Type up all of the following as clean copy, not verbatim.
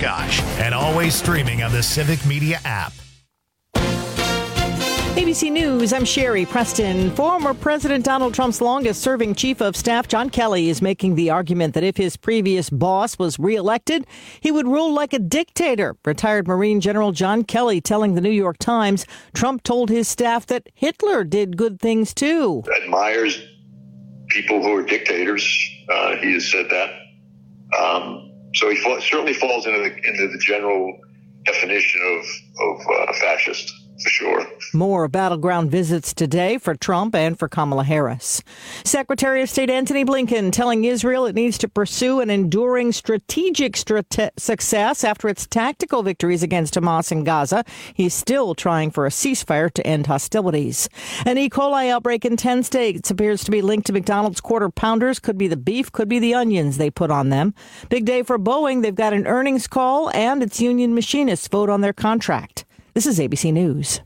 Oshkosh and always streaming on the Civic Media app. ABC News, I'm Sherry Preston. Former President Donald Trump's longest-serving chief of staff, John Kelly, is making the argument that if his previous boss was reelected, he would rule like a dictator. Retired Marine General John Kelly telling the New York Times Trump told his staff that Hitler did good things, too. Admires people who are dictators. He has said that. So he certainly falls into the general definition of fascist. For sure. More battleground visits today for Trump and for Kamala Harris. Secretary of State Antony Blinken telling Israel it needs to pursue an enduring strategic success after its tactical victories against Hamas in Gaza. He's still trying for a ceasefire to end hostilities. An E. coli outbreak in 10 states appears to be linked to McDonald's Quarter Pounders. Could be the beef, could be the onions they put on them. Big day for Boeing. They've got an earnings call and its union machinists vote on their contract. This is ABC News.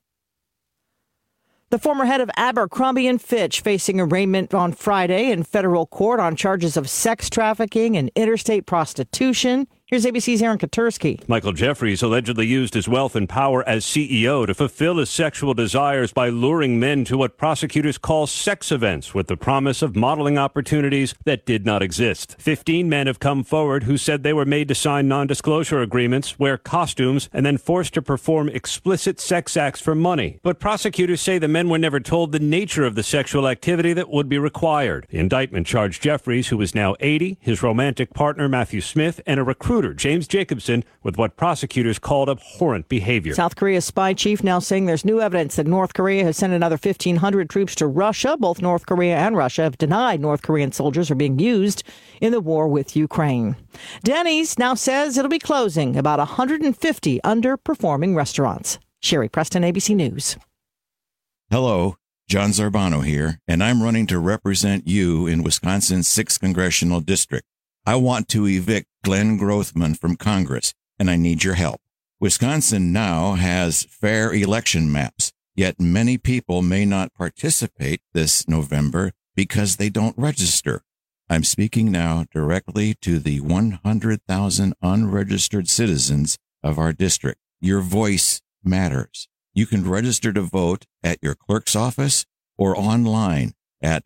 The former head of Abercrombie & Fitch facing arraignment on Friday in federal court on charges of sex trafficking and interstate prostitution. Here's ABC's Aaron Katursky. Michael Jeffries allegedly used his wealth and power as CEO to fulfill his sexual desires by luring men to what prosecutors call sex events with the promise of modeling opportunities that did not exist. 15 men have come forward who said they were made to sign non-disclosure agreements, wear costumes, and then forced to perform explicit sex acts for money. But prosecutors say the men were never told the nature of the sexual activity that would be required. The indictment charged Jeffries, who is now 80, his romantic partner Matthew Smith, and a recruiter, James Jacobson, with what prosecutors called abhorrent behavior. South Korea's spy chief now saying there's new evidence that North Korea has sent another 1,500 troops to Russia. Both North Korea and Russia have denied North Korean soldiers are being used in the war with Ukraine. Denny's now says it'll be closing about 150 underperforming restaurants. Sherry Preston, ABC News. Hello, John Zarbano here, and I'm running to represent you in Wisconsin's 6th Congressional District. I want to evict Glenn Grothman from Congress, and I need your help. Wisconsin now has fair election maps, yet many people may not participate this November because they don't register. I'm speaking now directly to the 100,000 unregistered citizens of our district. Your voice matters. You can register to vote at your clerk's office or online at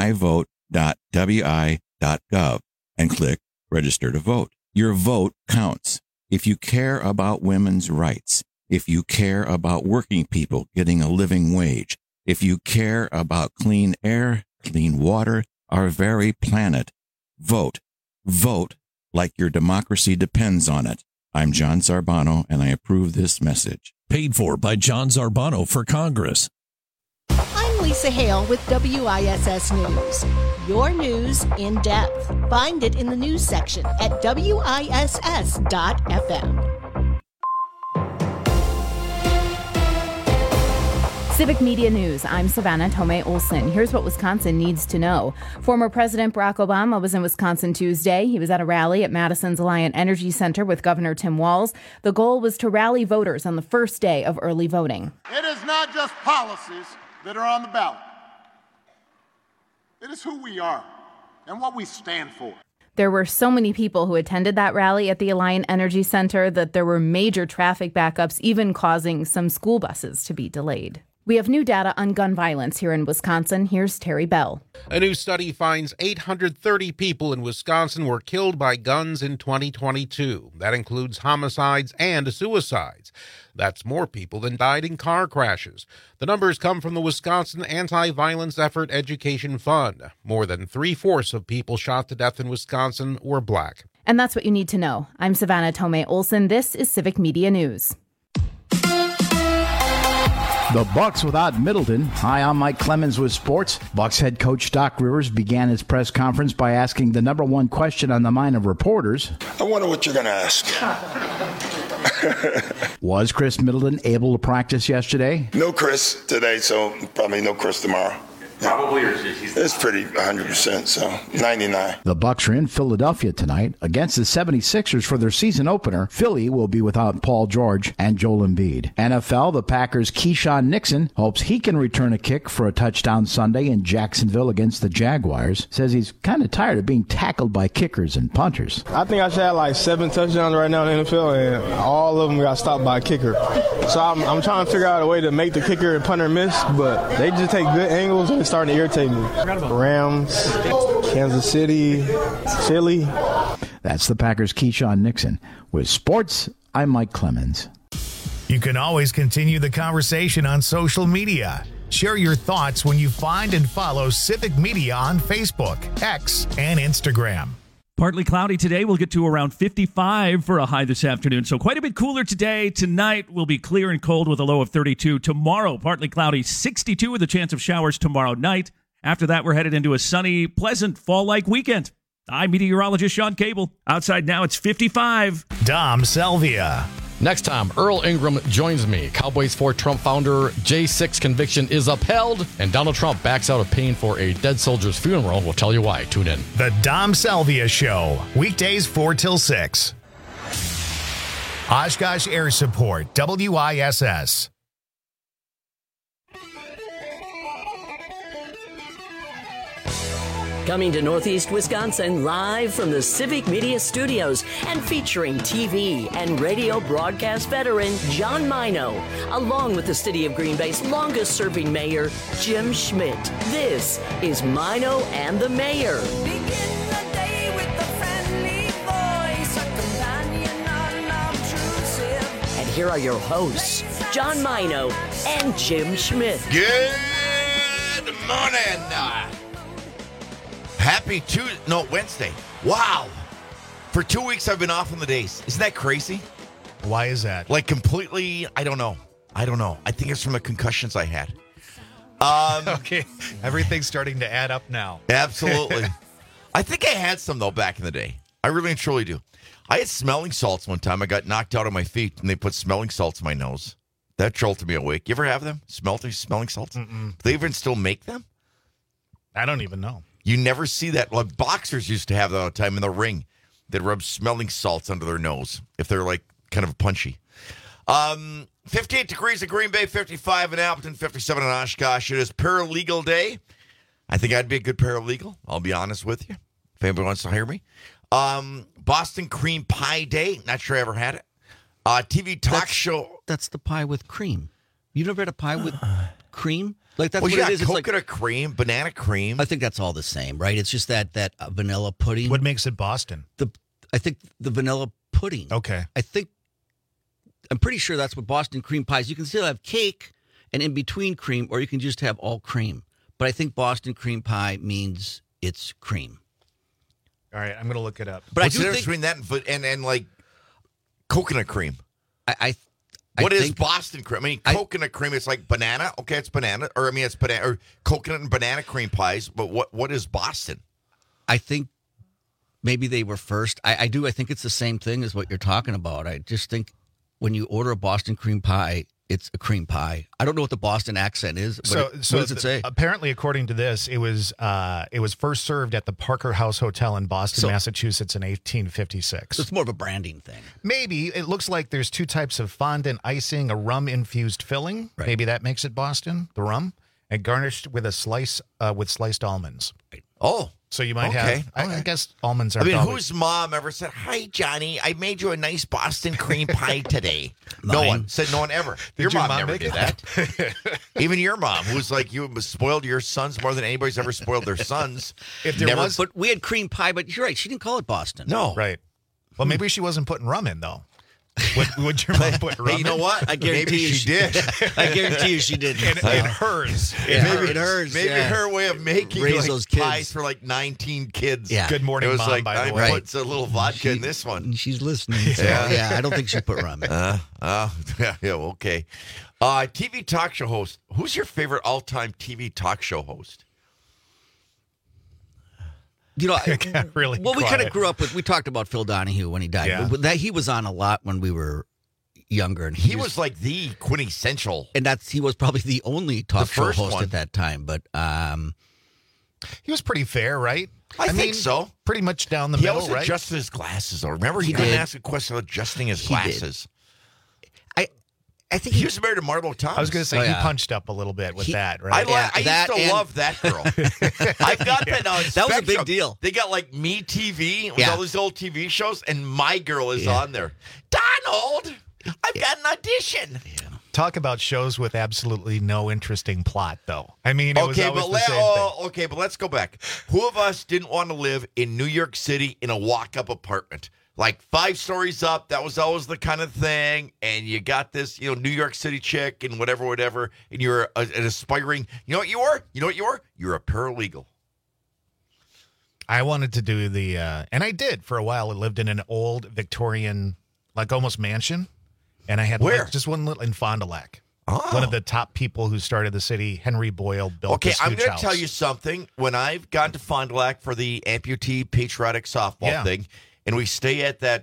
myvote.wi.gov. and click Register to Vote. Your vote counts. If you care about women's rights, if you care about working people getting a living wage, if you care about clean air, clean water, our very planet, vote. Vote like your democracy depends on it. I'm John Zarbano, and I approve this message. Paid for by John Zarbano for Congress. I'm Lisa Hale with WISS News. Your news in depth. Find it in the news section at WISS.FM. Civic Media News. I'm Savannah Tomei Olson. Here's what Wisconsin needs to know. Former President Barack Obama was in Wisconsin Tuesday. He was at a rally at Madison's Alliant Energy Center with Governor Tim Walz. The goal was to rally voters on the first day of early voting. It is not just policies that are on the ballot. It is who we are and what we stand for. There were so many people who attended that rally at the Alliant Energy Center that there were major traffic backups, even causing some school buses to be delayed. We have new data on gun violence here in Wisconsin. Here's Terry Bell. A new study finds 830 people in Wisconsin were killed by guns in 2022. That includes homicides and suicides. That's more people than died in car crashes. The numbers come from the Wisconsin Anti-Violence Effort Education Fund. More than 3/4 of people shot to death in Wisconsin were black. And that's what you need to know. I'm Savannah Tomei Olson. This is Civic Media News. The Bucs without Middleton. Hi, I'm Mike Clemens with sports. Bucs head coach Doc Rivers began his press conference by asking the number one question on the mind of reporters. I wonder what you're going to ask. Was Chris Middleton able to practice yesterday? No Chris today, so probably no Chris tomorrow. Probably, or he's... It's pretty 100%, so 99. The Bucs are in Philadelphia tonight against the 76ers for their season opener. Philly will be without Paul George and Joel Embiid. NFL, the Packers' Keyshawn Nixon hopes he can return a kick for a touchdown Sunday in Jacksonville against the Jaguars. Says he's kind of tired of being tackled by kickers and punters. I think I should have like 7 touchdowns right now in the NFL, and all of them got stopped by a kicker. So I'm trying to figure out a way to make the kicker and punter miss, but they just take good angles and it's starting to irritate me. Rams, Kansas City, Philly. That's the Packers' Keyshawn Nixon. With sports, I'm Mike Clemens. You can always continue the conversation on social media. Share your thoughts when you find and follow Civic Media on Facebook, X, and Instagram. Partly cloudy today. We'll get to around 55 for a high this afternoon. So quite a bit cooler today. Tonight will be clear and cold with a low of 32. Tomorrow, partly cloudy, 62 with a chance of showers tomorrow night. After that, we're headed into a sunny, pleasant, fall-like weekend. I'm meteorologist Sean Cable. Outside now, it's 55. Dom Salvia. Next time, Earl Ingram joins me. Cowboys for Trump founder J6 conviction is upheld, and Donald Trump backs out of paying for a dead soldier's funeral. We'll tell you why. Tune in. The Dom Salvia Show, weekdays 4 till 6. Oshkosh Air Support, WISS. Coming to Northeast Wisconsin live from the Civic Media Studios and featuring TV and radio broadcast veteran John Mino, along with the City of Green Bay's longest-serving mayor, Jim Schmidt. This is Mino and the Mayor. Begin the day with a friendly voice, a companion unobtrusive. And here are your hosts, John Mino and Jim Schmidt. Good morning. Happy Tuesday. No, Wednesday. Wow. For 2 weeks, I've been off on the days. Isn't that crazy? Why is that? Like completely, I don't know. I think it's from the concussions I had. Okay. Everything's starting to add up now. Absolutely. I think I had some, though, back in the day. I really and truly do. I had smelling salts one time. I got knocked out on my feet, and they put smelling salts in my nose. That jolted me awake. You ever have them? Smelling salts? Mm-mm. Do they even still make them? I don't even know. You never see that. Like boxers used to have that all the time in the ring. They'd rub smelling salts under their nose if they're like kind of punchy. 58 degrees in Green Bay, 55 in Appleton, 57 in Oshkosh. It is paralegal day. I think I'd be a good paralegal. I'll be honest with you. If anybody wants to hire me. Boston cream pie day. Not sure I ever had it. TV talk show. That's the pie with cream. You never had a pie with cream? Like that's well, what it is. It's coconut cream, banana cream. I think that's all the same, right? It's just that vanilla pudding. What makes it Boston? I think the vanilla pudding. Okay. I'm pretty sure that's what Boston cream pies. You can still have cake and in between cream, or you can just have all cream. But I think Boston cream pie means it's cream. All right, I'm going to look it up. But what's the difference between that and like coconut cream? What is Boston cream? I mean, coconut cream, it's like banana. Okay, it's banana. Or, I mean, it's banana. Or coconut and banana cream pies. But what is Boston? I think maybe they were first. I think it's the same thing as what you're talking about. I just think when you order a Boston cream pie, it's a cream pie. I don't know what the Boston accent is. What does it say? Apparently, according to this, it was first served at the Parker House Hotel in Boston, Massachusetts in 1856. So it's more of a branding thing. Maybe. It looks like there's two types of fondant icing, a rum-infused filling. Right. Maybe that makes it Boston, the rum, and garnished with a slice with sliced almonds. Right. Oh. So you might have, I guess almonds are. I mean, whose mom ever said, "Hi, Johnny, I made you a nice Boston cream pie today"? No one said. No one ever. Your mom never did that. Even your mom, who's like you, spoiled your sons more than anybody's ever spoiled their sons. If there was, but we had cream pie. But you're right. She didn't call it Boston. No, right. Well, maybe she wasn't putting rum in though. Would your mom put rum in? You know what? I guarantee maybe she did. I guarantee you she did. In hers. Maybe hers. Maybe her way of making raise like those kids. Pies for like 19 kids. Yeah. Good morning, it was Mom, like, by the way. I put a little vodka in this one. She's listening. So, yeah, I don't think she put rum in. Yeah, okay. TV talk show host. Who's your favorite all-time TV talk show host? You know, really well, we kind of grew up with. We talked about Phil Donahue when he died. Yeah. That he was on a lot when we were younger, and he was like the quintessential, and he was probably the only talk show first host one. at that time. But he was pretty fair, right? I think so. Pretty much down the he middle, always right? adjusted his glasses, though. Remember, he couldn't ask a question about adjusting his glasses. I think he was married to Marlo Thomas. I was going to say he punched up a little bit with that, right? I used to love that girl. I've got that on That was a big Spectrum. deal. They got like Me TV with all these old TV shows, and my girl is on there. Donald, I've got an audition. Talk about shows with absolutely no interesting plot, though. I mean, it was always the same thing. Okay, but let's go back. Who of us didn't want to live in New York City in a walk-up apartment? Like 5 stories up, that was always the kind of thing. And you got this, New York City chick and whatever. And you're an aspiring, you know what you were? You're a paralegal. I wanted to do and I did for a while. I lived in an old Victorian, like almost mansion. And I had just one little in Fond du Lac. Oh. One of the top people who started the city, Henry Boyle, built this I'm huge going to house. tell you something. When I've gone to Fond du Lac for the amputee patriotic softball thing, and we stay at that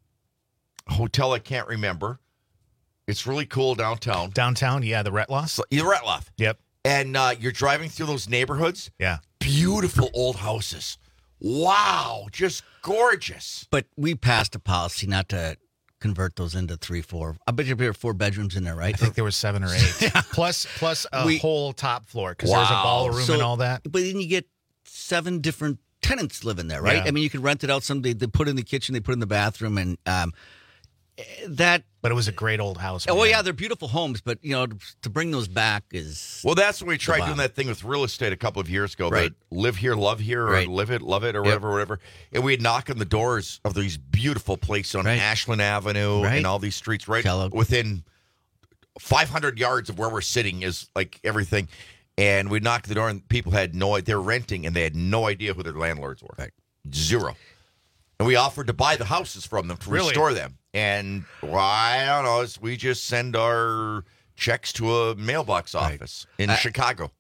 hotel I can't remember. It's really cool downtown. Downtown, yeah, the Retloff. The Retloff. Yep. And you're driving through those neighborhoods. Yeah. Beautiful old houses. Wow, just gorgeous. But we passed a policy not to convert those into 3-4. I bet there are 4 bedrooms in there, right? I think there was 7 or 8. plus a whole top floor because there's a ballroom and all that. But then you get 7 different tenants living there, right? Yeah. I mean, you could rent it out. They put in the kitchen, they put in the bathroom, and that. But it was a great old house. Oh, man. yeah, they're beautiful homes, but to bring those back is. Well, that's when we tried doing that thing with real estate a couple of years ago. Right. Live here, love here, or live it, love it, or whatever. And we'd knock on the doors of these beautiful places on Ashland Avenue and all these streets within 500 yards of where we're sitting is like everything. And we'd knock on the door, and people had they're renting, and they had no idea who their landlords were. Right. Zero. And we offered to buy the houses from them to restore them. And I don't know, we just send our checks to a mailbox office in Chicago.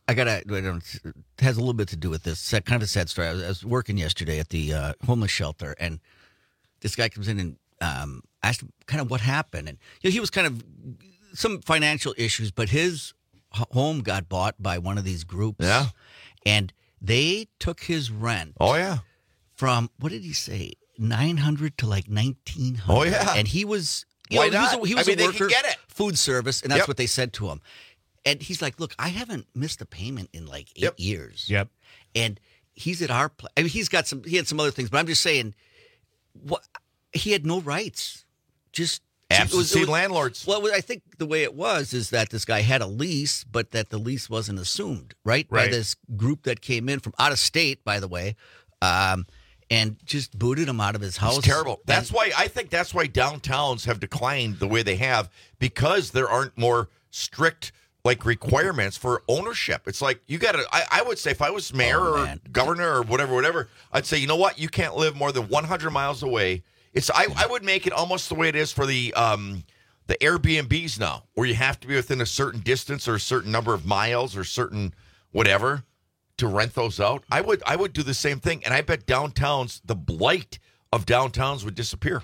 It has a little bit to do with this. Kind of a sad story. I was working yesterday at the homeless shelter, and this guy comes in and asked him kind of what happened. And he was kind of some financial issues, but his home got bought by one of these groups. Yeah. And they took his rent. Oh, yeah. From, what did he say, 900 to like 1,900. Oh, yeah. And he was, Why not? He was I a mean, worker, they can get it. food service, and that's what they said to him. And he's like, look, I haven't missed a payment in like 8 years. Yep. And he's at our place. I mean, he had some other things, but I'm just saying, he had no rights. Just absentee landlords. Well, I think the way it was is that this guy had a lease, but that the lease wasn't assumed, right? By this group that came in from out of state, by the way, and just booted him out of his house. It's terrible. That's why downtowns have declined the way they have, because there aren't more strict requirements for ownership. It's like you got to. I would say if I was mayor or governor or whatever, I'd say, you know what, you can't live more than 100 miles away. I would make it almost the way it is for the Airbnbs now, where you have to be within a certain distance or a certain number of miles or certain whatever to rent those out. I would do the same thing, and I bet the blight of downtowns would disappear.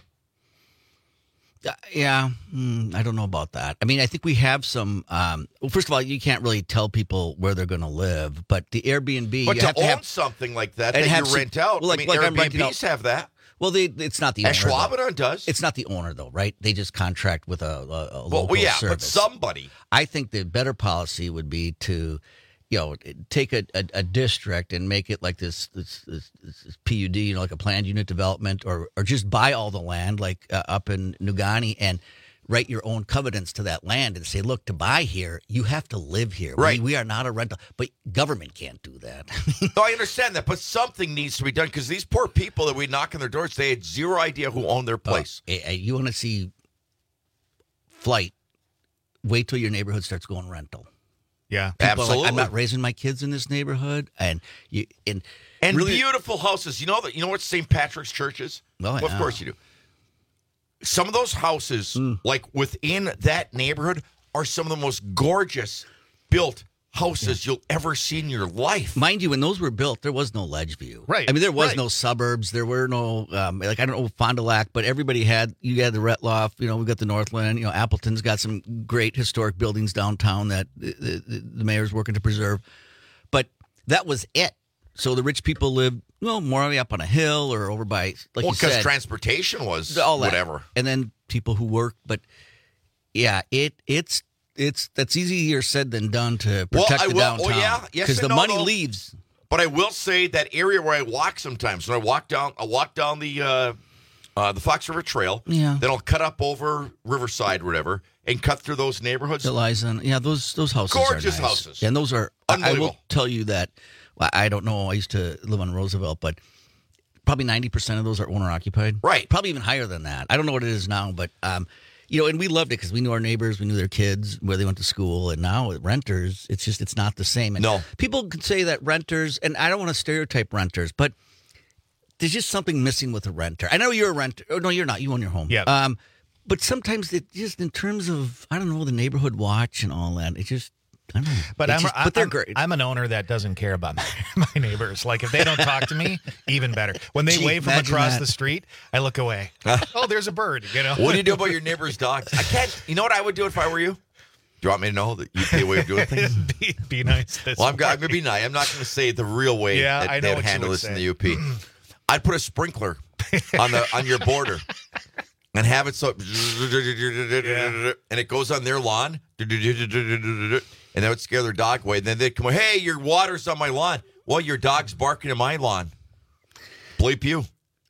Yeah, I don't know about that. I mean, I think we have some. Well, first of all, you can't really tell people where they're going to live, but the Airbnb. But you to have own to have something like that you rent out. Well, I'm renting out. Airbnbs have that. Well, it's not the owner. Schwabadon does. It's not the owner, though, right? They just contract with a local service. But somebody. I think the better policy would be to, take a district and make it like this PUD, like a planned unit development, or just buy all the land, like up in Nugani, and write your own covenants to that land and say, look, to buy here, you have to live here. Right. We are not a rental. But government can't do that. No, I understand that, but something needs to be done, because these poor people that we knock on their doors, they had zero idea who owned their place. You want to see flight, wait till your neighborhood starts going rental. Yeah, People absolutely. Are like, I'm not raising my kids in this neighborhood, and really beautiful houses. You know what St. Patrick's Church is? Oh, well, of course you do. Some of those houses, like within that neighborhood, are some of the most gorgeous built houses you'll ever see in your life. Mind you, when those were built, there was no ledge view. Right. I mean, there was no suburbs. There were no, like, I don't know, Fond du Lac, but everybody you had the Retloff, we've got the Northland, Appleton's got some great historic buildings downtown that the mayor's working to preserve. But that was it. So the rich people lived, more up on a hill or over by, like you said. Because transportation was all that. Whatever. And then people who worked. But, yeah, it's that's easier said than done to protect the downtown. Oh, yeah. Yes, because the money leaves. But I will say that area where I walk sometimes, when I walk down the Fox River Trail, then I'll cut up over Riverside or whatever and cut through those neighborhoods. That lies on, those houses gorgeous are nice. houses. Yeah, and those are, I will tell you that, I don't know, I used to live on Roosevelt, but probably 90% of those are owner-occupied. Right. Probably even higher than that. I don't know what it is now, but, and we loved it because we knew our neighbors, we knew their kids, where they went to school, and now with renters, it's not the same. And no. People could say that renters, and I don't want to stereotype renters, but there's just something missing with a renter. I know you're a renter. Oh, no, you're not. You own your home. Yeah. But sometimes it just, in terms of, I don't know, the neighborhood watch and all that, it just, I don't know. But they're great. I'm an owner that doesn't care about my neighbors. Like, if they don't talk to me, even better. When they wave from across the street, I look away. Oh, there's a bird, What do you do about your neighbor's dogs? I can't. You know what I would do if I were you? Do you want me to know the UK way of doing things? be nice. Well, I'm going to be nice. I'm not going to say the real way that they would handle this in the UP. I'd put a sprinkler on your border and have it so, and it goes on their lawn, and that would scare their dog away. And then they'd come, hey, your water's on my lawn. Well, your dog's barking in my lawn. Bleep you.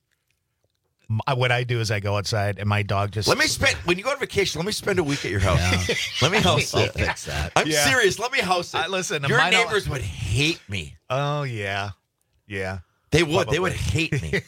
What I do is I go outside and my dog just... when you go on vacation, let me spend a week at your house. Yeah. Let me house it. I'll fix that. I'm serious. Let me house it. Listen, your neighbors would hate me. Oh, yeah. Yeah. They would. Probably. They would hate me.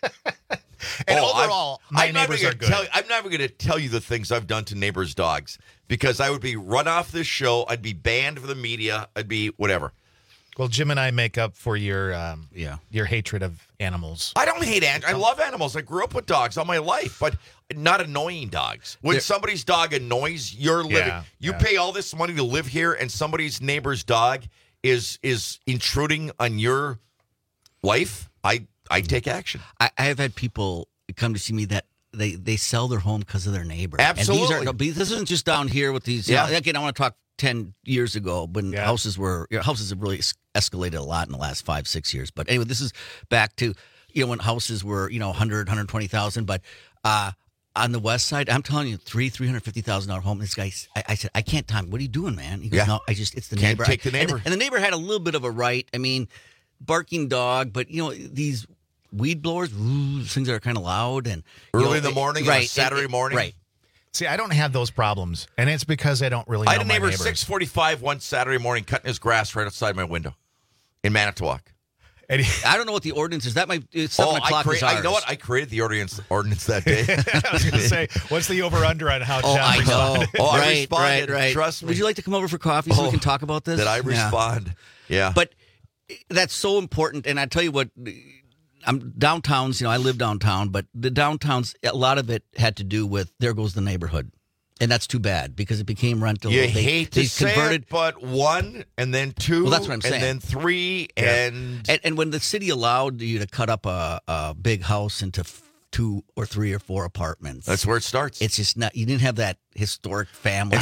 And overall, my neighbors are good. I'm never going to tell you the things I've done to neighbors' dogs because I would be run off this show. I'd be banned from the media. I'd be whatever. Well, Jim and I make up for your hatred of animals. I don't hate animals. I love animals. I grew up with dogs all my life, but not annoying dogs. When somebody's dog annoys your living, you pay all this money to live here, and somebody's neighbor's dog is intruding on your life. I take action. I have had people come to see me that they sell their home because of their neighbor. Absolutely. And this isn't just down here with these. Again, I want to talk 10 years ago when houses have really escalated a lot in the last 5-6 years. But anyway, this is back to when houses were 100, 120,000. But on the west side, I'm telling you, $350,000 home. This guy, I said, I can't time. What are you doing, man? He goes, no, it's the neighbor. Take the neighbor. And the neighbor had a little bit of a right. I mean, barking dog, but these weed blowers, things that are kind of loud and early in the morning, on a Saturday morning, right? See, I don't have those problems, and it's because I don't really know I had a neighbor at 6:45 one Saturday morning cutting his grass right outside my window in Manitowoc. I don't know what the ordinance is. That might it's 7 o'clock is ours. I know what I created the ordinance that day. I was going to say, what's the over/under on how John responded? I responded. Right. Trust me. Would you like to come over for coffee so we can talk about this? Did I respond? Yeah. But that's so important. And I tell you what, I'm downtowns. I live downtown, but the downtowns, a lot of it had to do with there goes the neighborhood. And that's too bad because it became rental. You hate to say it, but 1 and then 2. Well, that's what I'm saying. And then 3 and when the city allowed you to cut up a big house into 2 or 3 or 4 apartments. That's where it starts. It's just not. You didn't have that historic family.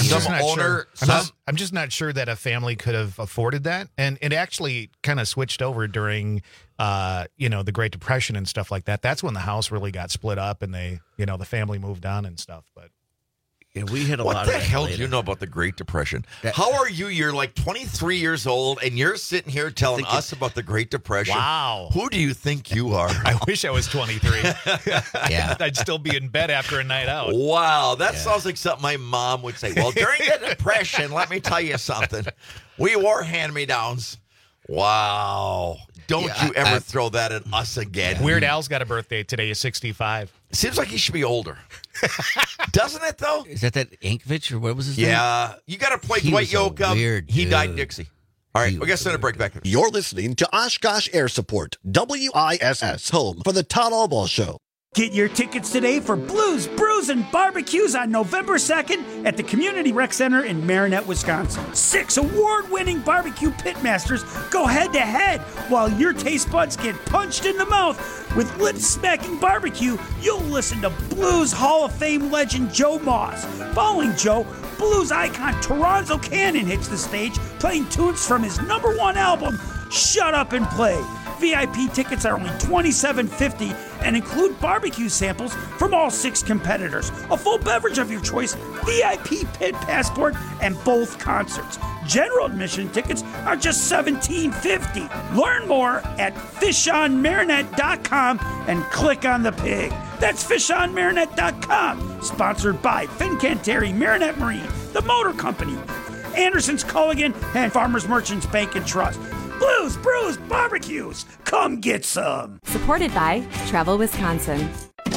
I'm just not sure that a family could have afforded that, and it actually kind of switched over during, the Great Depression and stuff like that. That's when the house really got split up, and the family moved on and stuff. But we had a lot of that. What the hell do you know about the Great Depression? How are you? You're like 23 years old, and you're sitting here telling us about the Great Depression. Wow. Who do you think you are? I wish I was 23. Yeah. I'd still be in bed after a night out. Wow. That sounds like something my mom would say. Well, during the Depression, let me tell you something. We wore hand-me-downs. Wow. Don't you ever throw that at us again. Weird Al's got a birthday today. He's 65. Seems like he should be older. Doesn't it, though? Is that Yankovic or what was his name? Yeah. You got to play Dwight Yoakam. He died in Dixie. All right, we got to send a break back. You're listening to Oshkosh Air Support, WISS, home for the Todd Albaugh Show. Get your tickets today for Blues, Brews, and Barbecues on November 2nd at the Community Rec Center in Marinette, Wisconsin. 6 award-winning barbecue pitmasters go head-to-head while your taste buds get punched in the mouth. With lip-smacking barbecue, you'll listen to Blues Hall of Fame legend Joe Moss. Following Joe, blues icon Toronzo Cannon hits the stage, playing tunes from his #1 album, Shut Up and Play. VIP tickets are only $27.50 and include barbecue samples from all 6 competitors, a full beverage of your choice, VIP pit passport, and both concerts. General admission tickets are just $17.50. Learn more at fishonmarinette.com and click on the pig. That's fishonmarinette.com. Sponsored by Fincantieri Marinette Marine, the Motor Company, Anderson's Culligan, and Farmers Merchants Bank and Trust. Blues, Brews, Barbecues. Come get some. Supported by Travel Wisconsin.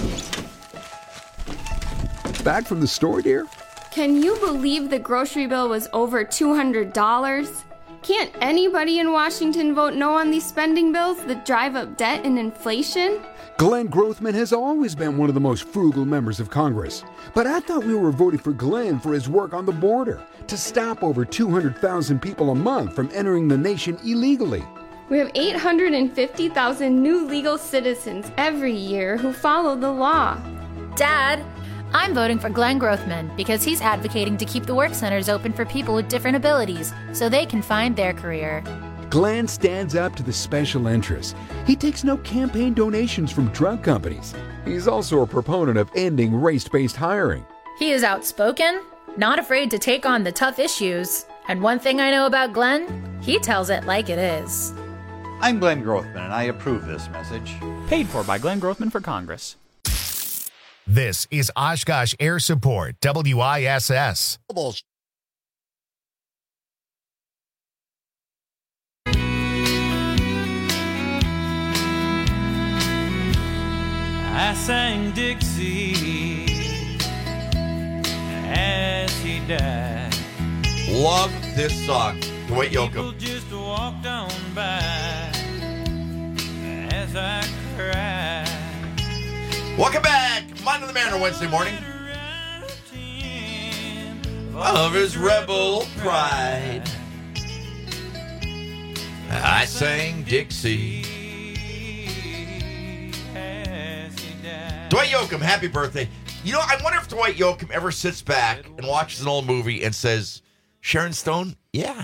Back from the store, dear? Can you believe the grocery bill was over $200? Can't anybody in Washington vote no on these spending bills that drive up debt and inflation? Glenn Grothman has always been one of the most frugal members of Congress. But I thought we were voting for Glenn for his work on the border to stop over 200,000 people a month from entering the nation illegally. We have 850,000 new legal citizens every year who follow the law. Dad, I'm voting for Glenn Grothman because he's advocating to keep the work centers open for people with different abilities so they can find their career. Glenn stands up to the special interests. He takes no campaign donations from drug companies. He's also a proponent of ending race-based hiring. He is outspoken, not afraid to take on the tough issues. And one thing I know about Glenn, he tells it like it is. I'm Glenn Grothman, and I approve this message. Paid for by Glenn Grothman for Congress. This is Oshkosh Air Support, WISS. I sang Dixie as he died. Love this song. Dwight Yoakam. Just walked on by as I cried. Welcome back. Mind of the Manor Wednesday morning. Of his rebel pride, I sang Dixie. Dwight Yoakam, happy birthday. You know, I wonder if Dwight Yoakam ever sits back and watches an old movie and says, Sharon Stone? Yeah.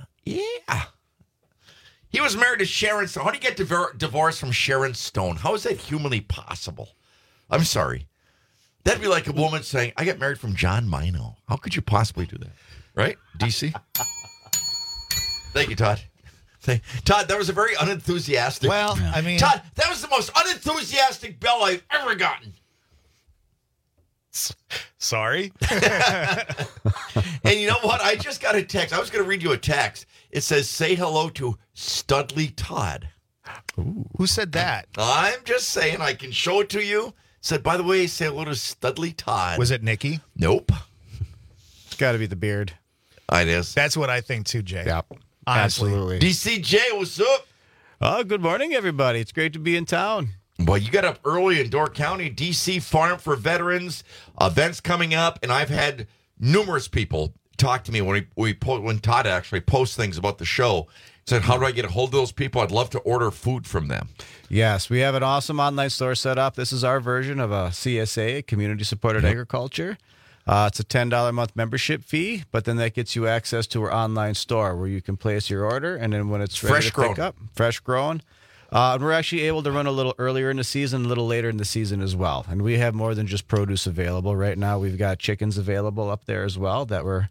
He was married to Sharon Stone. How do you get divorced from Sharon Stone? How is that humanly possible? I'm sorry. That'd be like a woman saying, I got married from John Mino. How could you possibly do that? Right? DC? Thank you, Todd. Todd, that was a very unenthusiastic. Well, I mean, Todd, that was the most unenthusiastic bell I've ever gotten. Sorry. And you know what? I just got a text. I was going to read you a text. It says, say hello to Studley Todd. Ooh. Who said that? I'm just saying. I can show it to you. It said, by the way, say hello to Studley Todd. Was it Nikki? Nope. It's got to be the beard. It is. That's what I think too, Jay. Yeah. Honestly. Absolutely. DCJ, what's up? Oh, good morning, everybody. It's great to be in town. Well, you got up early in Door County, DC Farm for Veterans, events coming up, and I've had numerous people talk to me when Todd actually posts things about the show. Said, how do I get a hold of those people? I'd love to order food from them. Yes, we have an awesome online store set up. This is our version of a CSA, Community-Supported Agriculture. It's a $10 a month membership fee, but then that gets you access to our online store where you can place your order, and then when it's ready to pick up, fresh grown. We're actually able to run a little earlier in the season, a little later in the season as well. And we have more than just produce available. Right now, we've got chickens available up there as well that were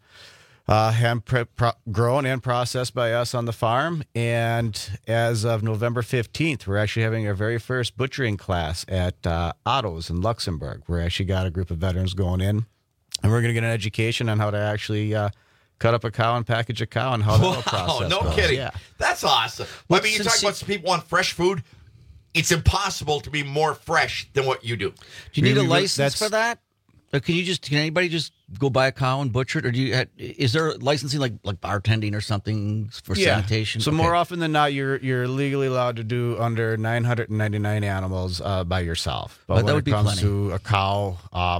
grown and processed by us on the farm. And as of November 15th, we're actually having our very first butchering class at Otto's in Luxembourg. We actually got a group of veterans going in. And we're going to get an education on how to actually cut up a cow and package a cow and how the process no goes. kidding. Yeah. That's awesome. I mean, you talk about some people want fresh food. It's impossible to be more fresh than what you do. Do you need a license for that? Can anybody just go buy a cow and butcher it, or is there licensing like bartending or something for sanitation? So more often than not, you're legally allowed to do under 999 animals by yourself. But that when would it be comes plenty. to a cow,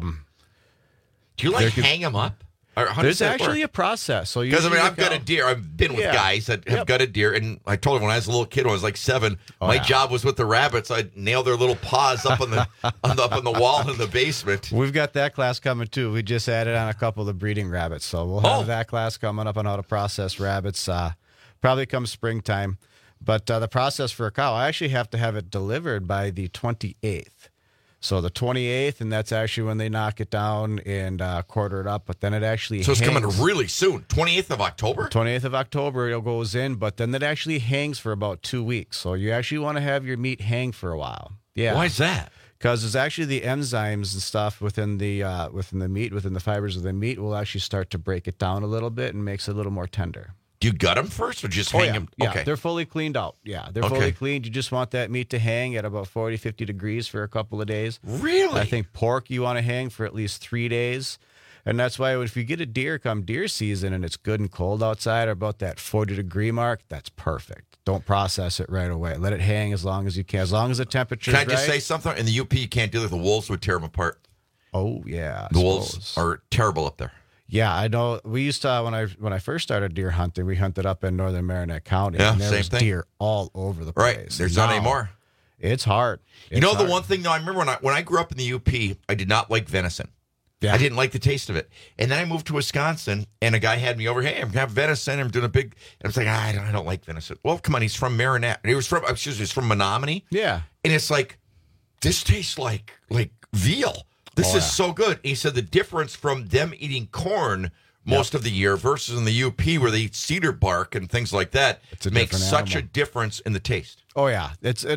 Do you hang them up? Or how does there's that actually work? a process. So Because usually I've the got cow- a deer. I've been with Yeah. guys that have got a deer, and I told him when I was a little kid, when I was like 7, my job was with the rabbits. I'd nail their little paws up on the up on the wall in the basement. We've got that class coming too. We just added on a couple of the breeding rabbits, so we'll have that class coming up on how to process rabbits. Probably come springtime, but the process for a cow, I actually have to have it delivered by the 28th. So the 28th, and that's actually when they knock it down and quarter it up. But then it actually So it's coming hangs. really soon. 28th of October? 28th of October, it goes in, but then it actually hangs for about 2 weeks. So you actually want to have your meat hang for a while. Yeah. Why is that? Because it's actually the enzymes and stuff within the meat, within the fibers of the meat, will actually start to break it down a little bit and makes it a little more tender. Do you gut them first or just hang them? Yeah, Okay. they're fully cleaned out. Yeah, they're Okay. fully cleaned. You just want that meat to hang at about 40, 50 degrees for a couple of days. Really? I think pork you want to hang for at least 3 days. And that's why if you get a deer come deer season and it's good and cold outside or about that 40-degree mark, that's perfect. Don't process it right away. Let it hang as long as you can. As long as the temperature's Can I just right. say something? In the UP, you can't do that. The wolves would tear them apart. Oh, yeah. I The wolves suppose. are terrible up there. Yeah, I know. We used to when I first started deer hunting, we hunted up in northern Marinette County. Yeah, and there same was thing. deer all over the place. Right. There's not Now, anymore. It's hard. You know, the one thing, though, I remember when I grew up in the UP, I did not like venison. Yeah. I didn't like the taste of it. And then I moved to Wisconsin, and a guy had me over, hey, I'm going to have venison. I'm doing a big, and I was like, I don't like venison. Well, come on, he's from Marinette. He was from, he's from Menominee. Yeah. And it's like, this tastes like veal. This Oh, is yeah. so good. He said the difference from them eating corn most of the year versus in the UP where they eat cedar bark and things like that It's a makes different such a animal. difference in the taste. Oh yeah,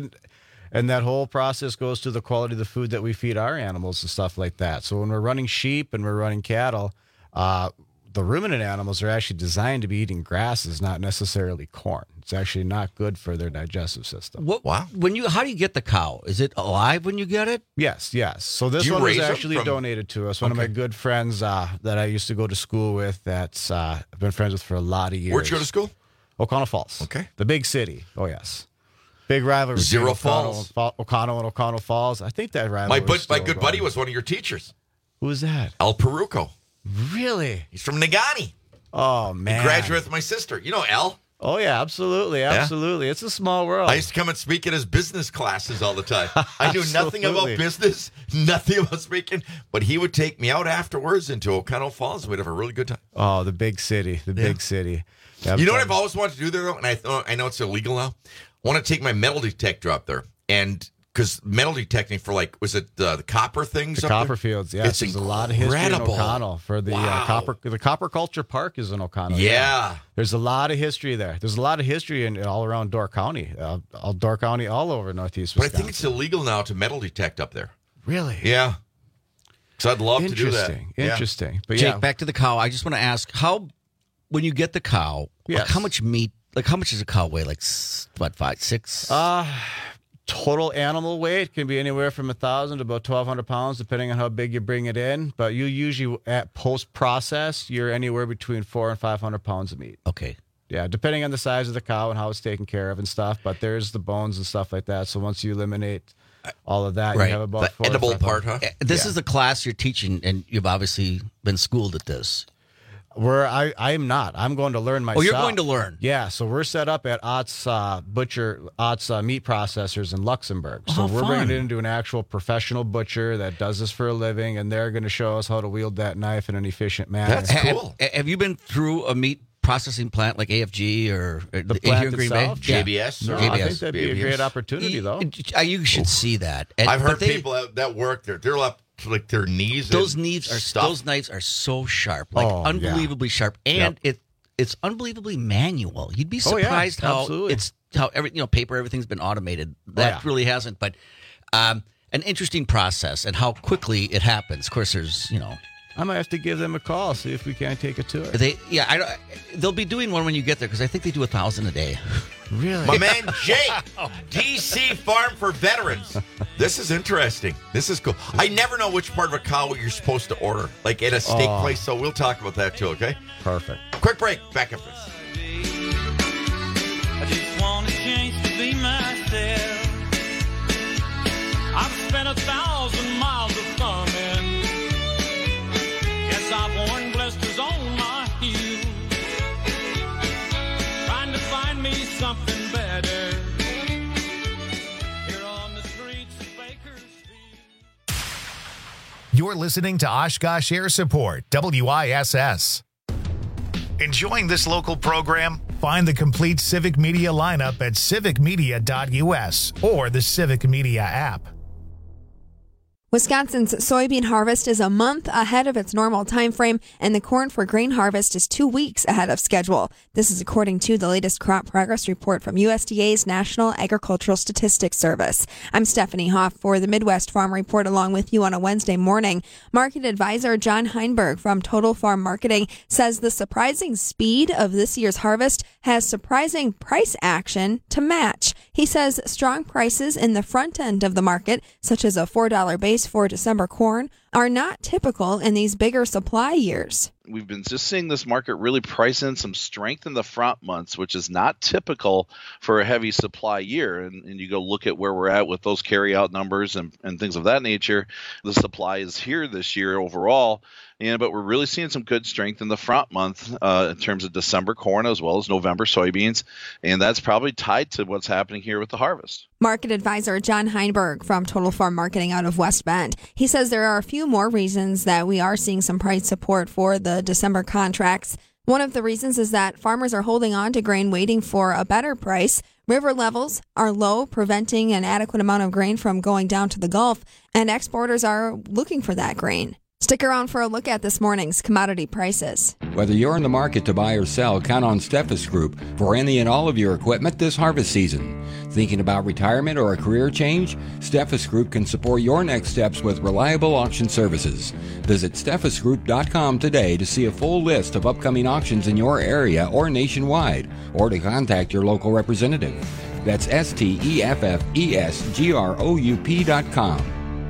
and that whole process goes to the quality of the food that we feed our animals and stuff like that. So when we're running sheep and we're running cattle, the ruminant animals are actually designed to be eating grasses, not necessarily corn. It's actually not good for their digestive system. Wow. How do you get the cow? Is it alive when you get it? Yes. So this Do you one was raise them actually from- donated to us. One of my good friends that I used to go to school with. That's I've been friends with for a lot of years. Where'd you go to school? O'Connell Falls. Okay. The big city. Oh yes. Big rivalry. Zero between O'Connell and O'Connell Falls. I think that rivalry. My good buddy was one of your teachers. Who was that? Al Peruco. Really? He's from Nagani. Oh man. He graduated with my sister. You know Al? Oh yeah, absolutely. It's a small world. I used to come and speak at his business classes all the time. I knew nothing about Absolutely. business, nothing about speaking, but he would take me out afterwards into O'Connell Falls. We'd have a really good time. Oh, the big city. Big city. Yeah, You know what I've always wanted to do there, though? And I know it's illegal now. I want to take my metal detector up there. And because metal detecting for, was it the copper things The up there? copper fields, yeah. It's There's a lot of history in incredible. O'Connell for the the Copper Culture Park is in O'Connell. Yeah. There's a lot of history there. There's a lot of history in all around Door County, Door County, all over Northeast But I Wisconsin. think it's illegal now to metal detect up there. Really? Yeah. Because I'd love to do that. Interesting. But Jake, yeah, back to the cow. I just want to ask when you get the cow, Yes. how much meat, how much does a cow weigh? 5, 6? total animal weight can be anywhere from 1,000 to about 1,200 pounds, depending on how big you bring it in. But you usually at post process, you're anywhere between 400 and 500 pounds of meat. Okay. Yeah, depending on the size of the cow and how it's taken care of and stuff. But there's the bones and stuff like that. So once you eliminate all of that, Right. you have about The 400 to edible 500. part, huh? This is the class you're teaching, and you've obviously been schooled at this. Where I'm not. I'm going to learn myself. Oh, you're going to learn. Yeah, so we're set up at Ott's meat processors in Luxembourg. So Oh, we're fun. bringing it into an actual professional butcher that does this for a living, and they're going to show us how to wield that knife in an efficient manner. That's cool. Have you been through a meat processing plant like AFG or The here plant in Green itself? Bay? JBS? No, or- I think that'd be a JBS. great opportunity, though. You should see that. And- I've but heard they- people that work there. They're up to their knees. Those in knives are stuff. those knives are so sharp, Oh, yeah. unbelievably sharp, and it's unbelievably manual. You'd be Oh, yeah, surprised how absolutely. it's how paper everything's been automated. That yeah. really hasn't, but an interesting process and how quickly it happens. Of course, there's I might have to give them a call, see if we can't take a tour. they'll be doing one when you get there because I think they do 1,000 a day. Really? My man Jake, DC Farm for Veterans. This is interesting. This is cool. I never know which part of a cow you're supposed to order, like at a steak place, so we'll talk about that too, okay? Perfect. Quick break. Back after this. I just want a chance to be myself. I've spent 1,000 miles of thumbing. Yes, I've worn blisters on my heels, trying to find me something better. Here on the streets of Bakersfield. You're listening to Oshkosh Air Support, WISS. Enjoying this local program? Find the complete Civic Media lineup at civicmedia.us or the Civic Media app. Wisconsin's soybean harvest is a month ahead of its normal time frame, and the corn for grain harvest is 2 weeks ahead of schedule. This is according to the latest crop progress report from USDA's National Agricultural Statistics Service. I'm Stephanie Hoff for the Midwest Farm Report, along with you on a Wednesday morning. Market advisor John Heinberg from Total Farm Marketing says the surprising speed of this year's harvest has surprising price action to match. He says strong prices in the front end of the market, such as a $4 base for December corn, are not typical in these bigger supply years. We've been just seeing this market really price in some strength in the front months, which is not typical for a heavy supply year. And you go look at where we're at with those carry-out numbers and things of that nature. The supply is here this year overall, but we're really seeing some good strength in the front month in terms of December corn as well as November soybeans, and that's probably tied to what's happening here with the harvest. Market advisor John Heinberg from Total Farm Marketing out of West Bend. He says there are a few more reasons that we are seeing some price support for the December contracts. One of the reasons is that farmers are holding on to grain waiting for a better price. River levels are low, preventing an adequate amount of grain from going down to the Gulf, and exporters are looking for that grain. Stick around for a look at this morning's commodity prices. Whether you're in the market to buy or sell, count on Steffes Group for any and all of your equipment this harvest season. Thinking about retirement or a career change? Steffes Group can support your next steps with reliable auction services. Visit steffesgroup.com today to see a full list of upcoming auctions in your area or nationwide, or to contact your local representative. That's steffesgroup.com.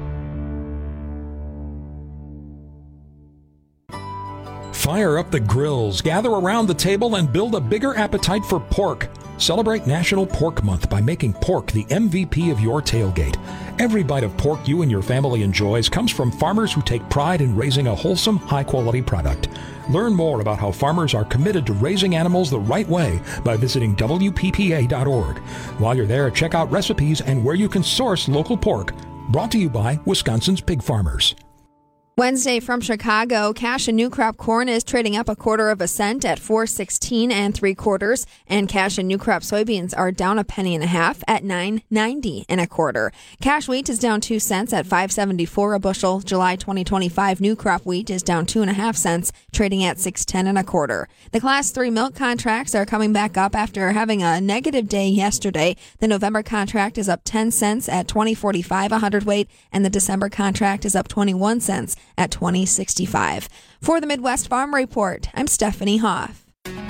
Fire up the grills, gather around the table, and build a bigger appetite for pork. Celebrate National Pork Month by making pork the MVP of your tailgate. Every bite of pork you and your family enjoys comes from farmers who take pride in raising a wholesome, high-quality product. Learn more about how farmers are committed to raising animals the right way by visiting WPPA.org. While you're there, check out recipes and where you can source local pork. Brought to you by Wisconsin's Pig Farmers. Wednesday from Chicago, cash and new crop corn is trading up 1/4 cent at $4.16 3/4, and cash and new crop soybeans are down 1.5 pennies at $9.90 1/4. Cash wheat is down 2 cents at $5.74 a bushel. July 2025 new crop wheat is down 2.5 cents, trading at $6.10 1/4. The Class 3 milk contracts are coming back up after having a negative day yesterday. The November contract is up 10 cents at $20.45 a hundredweight, and the December contract is up 21 cents at $20.65. For the Midwest Farm Report, I'm Stephanie Hoff.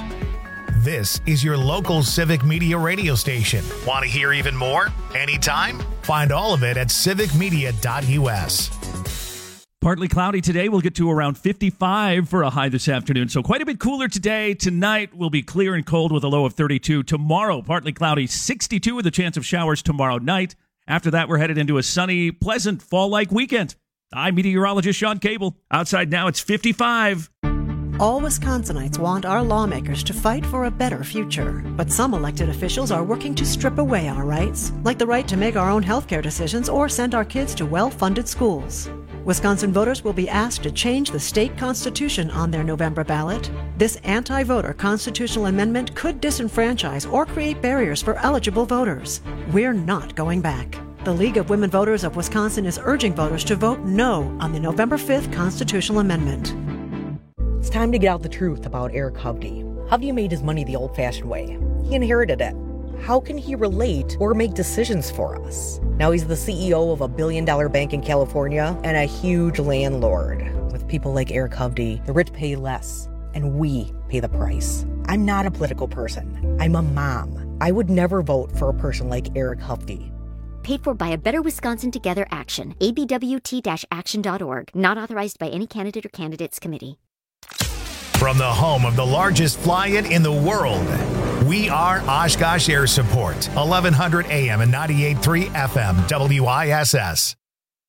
This is your local Civic Media radio station. Want to hear even more? Anytime? Find all of it at civicmedia.us. Partly cloudy today. We'll get to around 55 for a high this afternoon. So quite a bit cooler today. Tonight will be clear and cold with a low of 32. Tomorrow, partly cloudy, 62 with a chance of showers tomorrow night. After that, we're headed into a sunny, pleasant, fall-like weekend. I'm meteorologist Sean Cable. Outside now, it's 55. All Wisconsinites want our lawmakers to fight for a better future. But some elected officials are working to strip away our rights, like the right to make our own healthcare decisions or send our kids to well-funded schools. Wisconsin voters will be asked to change the state constitution on their November ballot. This anti-voter constitutional amendment could disenfranchise or create barriers for eligible voters. We're not going back. The League of Women Voters of Wisconsin is urging voters to vote no on the November 5th constitutional amendment. It's time to get out the truth about Eric Hovde. Hovde made his money the old-fashioned way. He inherited it. How can he relate or make decisions for us? Now he's the CEO of a billion-dollar bank in California and a huge landlord. With people like Eric Hovde, the rich pay less, and we pay the price. I'm not a political person. I'm a mom. I would never vote for a person like Eric Hovde. Paid for by a Better Wisconsin Together action. ABWT-action.org. Not authorized by any candidate or candidates committee. From the home of the largest fly-in in the world, we are Oshkosh Air Support. 1100 AM and 98.3 FM WISS.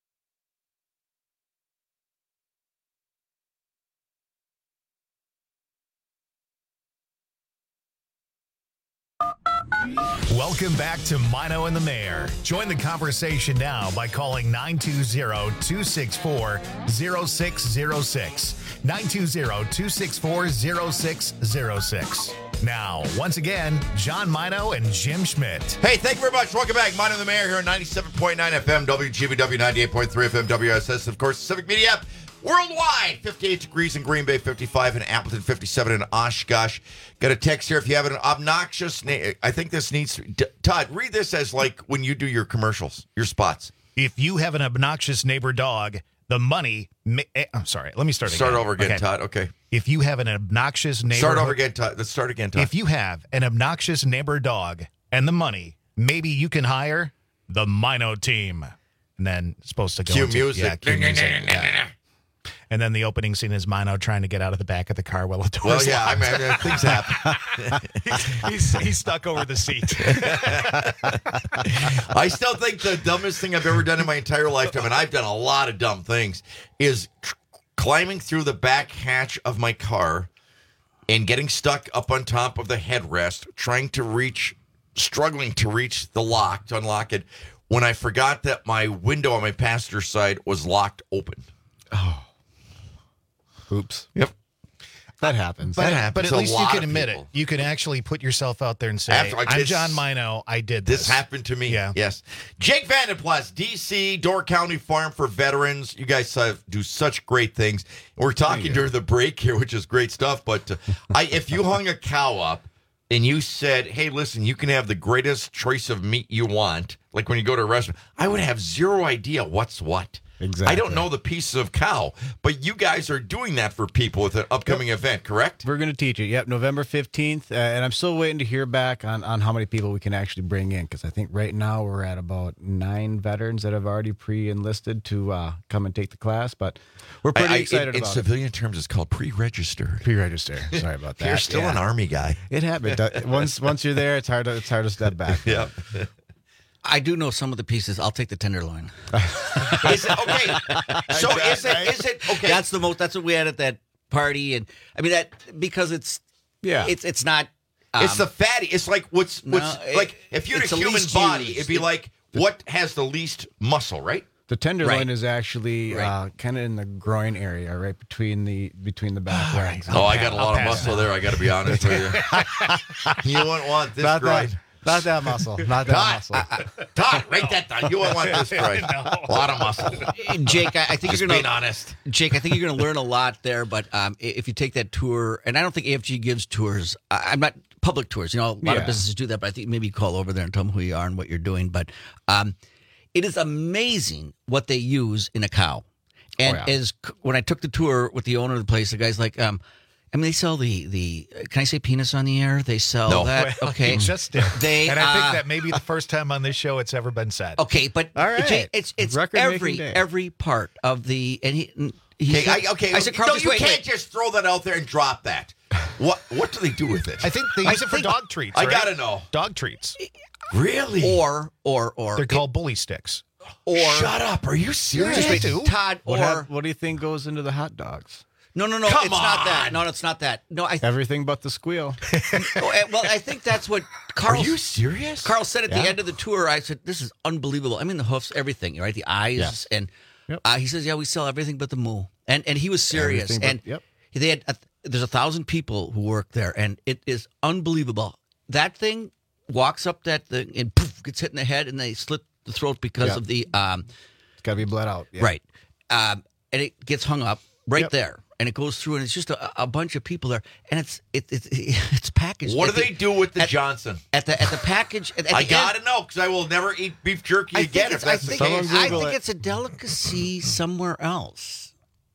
Welcome back to Mino and the Mayor. Join the conversation now by calling 920-264-0606. 920-264-0606. Now, once again, John Mino and Jim Schmidt. Hey, thank you very much. Welcome back. Mino and the Mayor here on 97.9 FM, WGBW 98.3 FM, WSS, and of course, Civic Media app. Worldwide, 58 degrees in Green Bay, 55 in Appleton, 57 in Oshkosh. Got a text here. If you have an obnoxious name, I think this needs to, Todd, read this as like when you do your commercials, your spots. If you have an obnoxious neighbor dog, the money. I'm sorry. Let me start again. Start over again, Todd. Okay. If you have an obnoxious neighbor. Start over again, Todd. Let's start again, Todd. If you have an obnoxious neighbor dog and the money, maybe you can hire the Mino team. And then it's supposed to go Cue into, music. Yeah, cue music. Yeah. And then the opening scene is Mino trying to get out of the back of the car while the door's locked. I mean, things happen. he's stuck over the seat. I still think the dumbest thing I've ever done in my entire lifetime, and I've done a lot of dumb things, is climbing through the back hatch of my car and getting stuck up on top of the headrest, struggling to reach the lock, to unlock it, when I forgot that my window on my passenger side was locked open. Oh. Oops. Yep. That happens. But at least you can admit people. it. You can actually put yourself out there and say, After I'm John Mino. I did this. This happened to me. Yeah. Yes. Jake Vandenplas, DC, Door County Farm for Veterans. You guys do such great things. We're talking during the break here, which is great stuff. But if you hung a cow up and you said, hey, listen, you can have the greatest choice of meat you want, like when you go to a restaurant, I would have zero idea what's what. Exactly. I don't know the pieces of cow, but you guys are doing that for people with an upcoming event, correct? We're going to teach it. Yep, November 15th. And I'm still waiting to hear back on how many people we can actually bring in, because I think right now we're at about 9 veterans that have already pre-enlisted to come and take the class. But we're pretty excited about it. In civilian terms, it's called pre-registered. Pre-register. Sorry about that. You're still an Army guy. It happened. Once you're there, it's hard to step back. Yep. I do know some of the pieces. I'll take the tenderloin. Is it okay? So is it okay? That's what we had at that party, and I mean that because it's not. It's the fatty. It's like like if you had a human body, it'd be like what has the least muscle, right? The tenderloin is actually kind of in the groin area, right between the back legs. I got a lot of muscle there. I got to be honest with you. You wouldn't want this groin. Not that muscle. Not that muscle. Todd, write that down. You won't want this groin. A lot of muscle. Jake, I think you're being honest. Jake, I think you're going to learn a lot there. But if you take that tour, and I don't think AFG gives tours. I'm not public tours. You know, a lot of businesses do that. But I think maybe you call over there and tell them who you are and what you're doing. But it is amazing what they use in a cow. And when I took the tour with the owner of the place, the guy's like, I mean, they sell the. Can I say penis on the air? They sell that. Well, okay, you just did. And I think that may be the first time on this show it's ever been said. Okay, but all right, it's every part of the. And he I said, Carl, you can't just throw that out there and drop that. What do they do with it? I think they use it for dog treats. I right? gotta know. Dog treats. Really? Or they're called bully sticks. Or shut up! Are you serious? They do. Todd. What do you think goes into the hot dogs? No, Come it's on. not that. No, it's not that. No, everything but the squeal. Well, I think that's what Carl. Are you serious? Carl said at the end of the tour. I said, "This is unbelievable." I mean, the hoofs, everything, right? The eyes, and he says, "Yeah, we sell everything but the moo." And he was serious. They had there's 1,000 people who work there, and it is unbelievable. That thing walks up that thing and poof, gets hit in the head, and they slit the throat because of the. It's got to be bled out, right? And it gets hung up right there. And it goes through, and it's just a bunch of people there, and it's packaged. What do they do with the Johnson at the package? I gotta know because I will never eat beef jerky again. If that's the case, I think it's a delicacy somewhere else.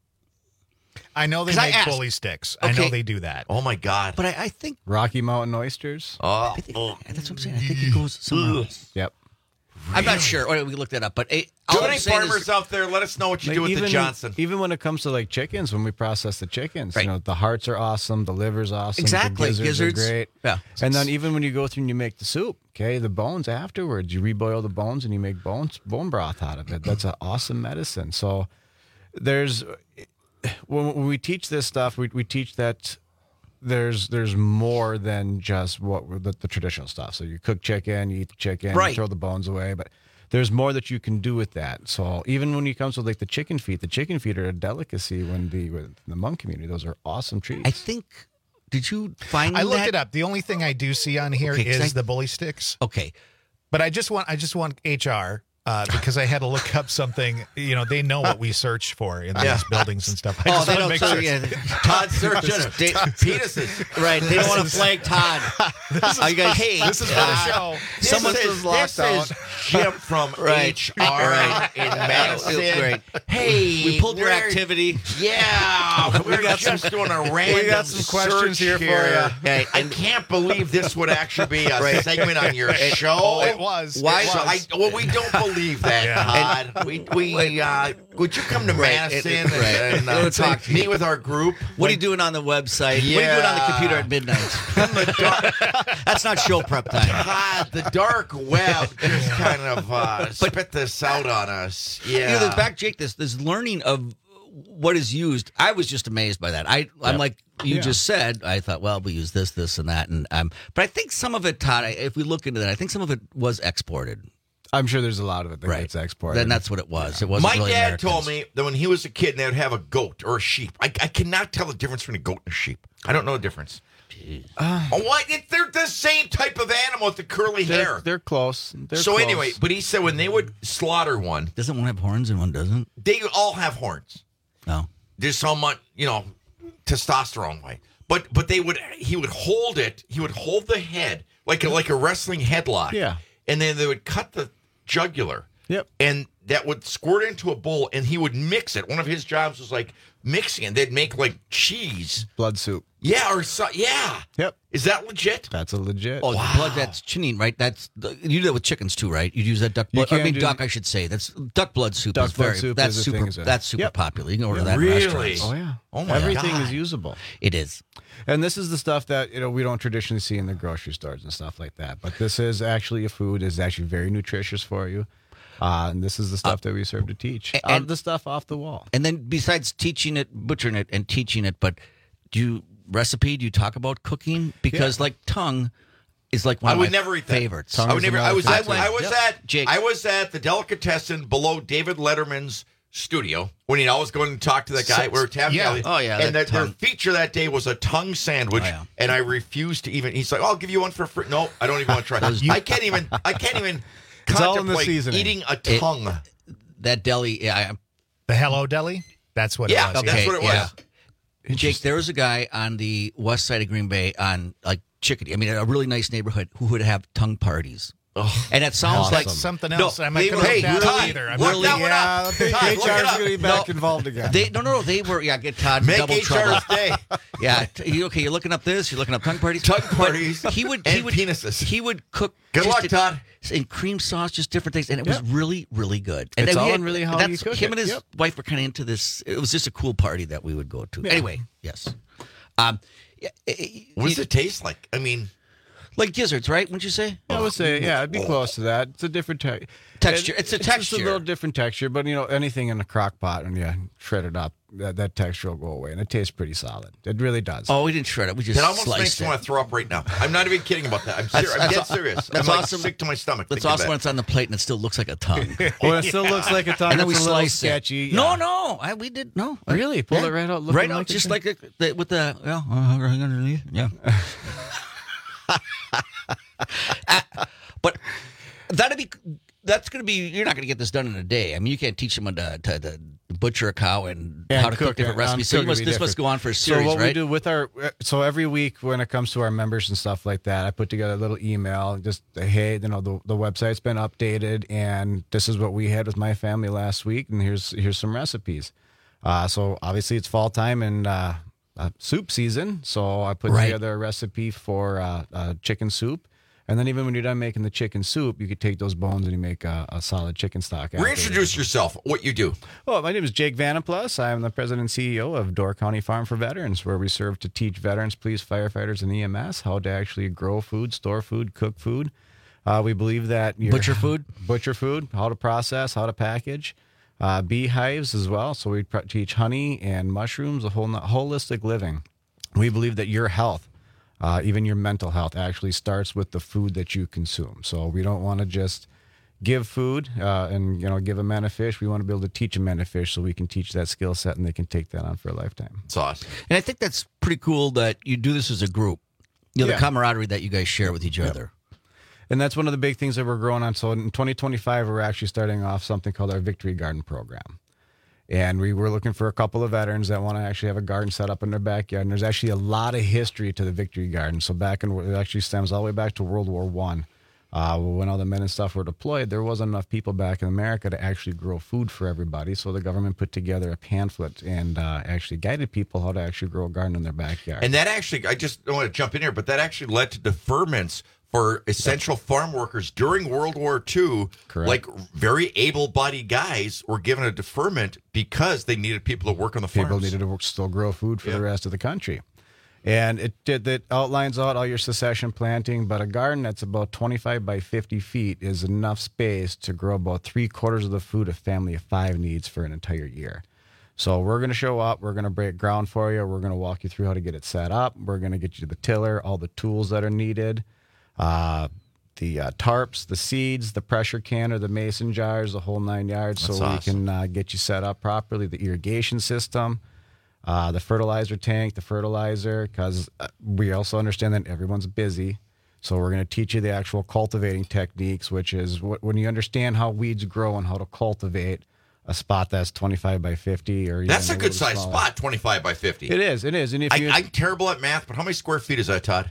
I know they make bully sticks. I know they do that. Oh my god! But I think Rocky Mountain oysters. Oh, that's what I'm saying. I think it goes somewhere else. Yep. I'm not sure. We can look that up. But Do any farmers out there? Let us know what you do with the Johnson. Even when it comes to like chickens, when we process the chickens, Right. the hearts are awesome, the liver's awesome, Exactly. the gizzards are great. Yeah. And then even when you go through and you make the soup, okay, the bones afterwards, you reboil the bones and you make bone broth out of it. That's an awesome medicine. So when we teach this stuff, we teach that there's more than just what the traditional stuff. So you cook chicken, you eat the chicken, Right. you throw the bones away, but there's more that you can do with that. So even when it comes to like the chicken feet are a delicacy with the Hmong community. Those are awesome treats. I think. Did you find? I looked that? it up. The only thing I do see on here Okay, 'cause is the bully sticks. Okay. But I just want HR because I had to look up something. They know what we search for in these buildings and stuff. I just they want to don't. make So, sure. yeah. Todd's searching penises. Right. They don't want to flag Todd. This is for the show. Someone this locked out. is Jim from Right. HR in Madison. Right. Hey, We pulled your we're- activity. Yeah, we're got just doing a random got some questions search here for ya. Hey, I can't believe this would actually be a segment on your show. Oh, it was. Why? It was. We don't believe that, Yeah. Todd. Would you come to Madison Right. and We'll talk to you. meet with our group? What are you doing on the website? What are you doing on the computer at midnight? That's not show prep time. Todd, the dark web just kind of spit this out on us. Yeah. There's back, Jake. This learning of what is used. I was just amazed by that. I'm like you just said. I thought, well, we use this and that, and but I think some of it, Todd. If we look into that, I think some of it was exported. I'm sure there's a lot of it that gets exported. Then that's what it was. It wasn't My really dad Americans. told me that when he was a kid, they would have a goat or a sheep. I cannot tell the difference between a goat and a sheep. I don't know the difference. What? They're the same type of animal with the curly hair. They're close. Anyway, but he said when they would slaughter one, doesn't one have horns and one doesn't? they all have horns. No. There's somewhat, testosterone way. But he would hold it. He would hold the head like a wrestling headlock. Yeah. And then they would cut the jugular. Yep. And that would squirt into a bowl, and he would mix it. One of his jobs was like mixing it. They'd make like cheese. Blood soup. Yeah, yeah. Yep. Is that legit? That's a legit. Oh, blood. That's chinine, right? You do that with chickens too, right? You use that duck blood. Duck, I should say. That's duck blood soup. Duck is blood very. soup That's is a super. thing, isn't it? That's super Yep. popular. You can order that in Really? restaurants. Oh yeah. Oh my Everything God. is usable. It is. And this is the stuff that we don't traditionally see in the grocery stores and stuff like that. But this is actually a food. Is actually very nutritious for you. And this is the stuff that we serve to teach. And the stuff off the wall. And then besides teaching it, butchering it, and teaching it, but do you talk about cooking? Because like tongue is like one I of would my never eat that. favorites. I would never. I was at Jake. I was at the delicatessen below David Letterman's studio when he'd always go and talk to that guy. We were tapping. Oh, yeah, And that their tongue. feature that day was a tongue sandwich, Oh, yeah. and I refused to even. He's like, "I'll give you one for free." No, I don't even want to try. I can't even. It's all in the contemplate seasoning. eating a tongue. That deli, The Hello Deli? That's what it was. okay, that's what it was. yeah. Jake, there was a guy on the west side of Green Bay on like Chickadee. I mean, a really nice neighborhood who would have tongue parties. Oh, and it sounds That's like something else. I'm not they going were- to hey, look that Todd, up either. I'm look not that gonna- one up. I think Todd, look it HR's up. going to be back involved again. They were. Yeah, get Todd in Make double HR's trouble. day. Yeah, you're looking up this. You're looking up tongue parties. Tongue parties. He would penises. He would cook. Good just luck, Todd. In cream sauce, just different things, and it was really, really good. And It's then all in really how you cook him it. and his Yep. wife were kind of into this. It was just a cool party that we would go to. Anyway, yes. What does it taste like? I mean, like gizzards, right? Wouldn't you say? I would say, yeah, it'd be close to that. It's a different texture. It's a Just texture. a little different texture, but anything in a crock pot when you shred it up, that texture will go away, and it tastes pretty solid. It really does. Oh, we didn't shred it. We just that almost makes sliced me it. want to throw up right now. I'm not even kidding about that. I'm dead serious. That's I'm like awesome. sick to my stomach. That's thinking awesome about when it. it's on the plate and it still looks like a tongue. Well, it still looks like a tongue. And then we It's a little sliced sketchy. it. No, we did no. Really? Pull it right out, looking right out, like a just thing? like with the underneath. Yeah. But that's going to be. You're not going to get this done in a day. I mean, you can't teach someone to butcher a cow and how to cook different recipes. So this must go on for a series, so what right? we do with so every week when it comes to our members and stuff like that, I put together a little email, just hey, the website's been updated, and this is what we had with my family last week, and here's some recipes. So obviously it's fall time and soup season, so I put together a recipe for chicken soup. And then even when you're done making the chicken soup, you could take those bones and you make a solid chicken stock. Reintroduce yourself, what you do. Well, my name is Jake Vanaplas. I'm the president and CEO of Door County Farm for Veterans, where we serve to teach veterans, police, firefighters, and EMS how to actually grow food, store food, cook food. We believe that Butcher food, how to process, how to package, beehives as well. So we teach honey and mushrooms, a whole holistic living. We believe that your health, even your mental health, actually starts with the food that you consume. So we don't want to just give food and give a man a fish. We want to be able to teach a man a fish so we can teach that skill set and they can take that on for a lifetime. It's awesome. And I think that's pretty cool that you do this as a group. The camaraderie that you guys share with each other. And that's one of the big things that we're growing on. So in 2025, we're actually starting off something called our Victory Garden program. And we were looking for a couple of veterans that want to actually have a garden set up in their backyard. And there's actually a lot of history to the Victory Garden. So it actually stems all the way back to World War I. When all the men and stuff were deployed, there wasn't enough people back in America to actually grow food for everybody. So the government put together a pamphlet and actually guided people how to actually grow a garden in their backyard. And that actually, I just don't want to jump in here, but that actually led to deferments for essential farm workers during World War II. Correct. Like very able-bodied guys were given a deferment because they needed people to work on the farms. People needed to still grow food for the rest of the country. And it outlines out all your succession planting, but a garden that's about 25 by 50 feet is enough space to grow about 3/4 of the food a family of 5 needs for an entire year. So we're going to show up. We're going to break ground for you. We're going to walk you through how to get it set up. We're going to get you the tiller, all the tools that are needed. The tarps, the seeds, the pressure canner, the mason jars, the whole 9 yards. That's so awesome. we can get you set up properly. The irrigation system, the fertilizer tank, the fertilizer, because we also understand that everyone's busy. So we're going to teach you the actual cultivating techniques, which is when you understand how weeds grow and how to cultivate a spot that's 25 by 50. That's a good size spot, 25 by 50. It is. And if I'm terrible at math, but how many square feet is that, Todd?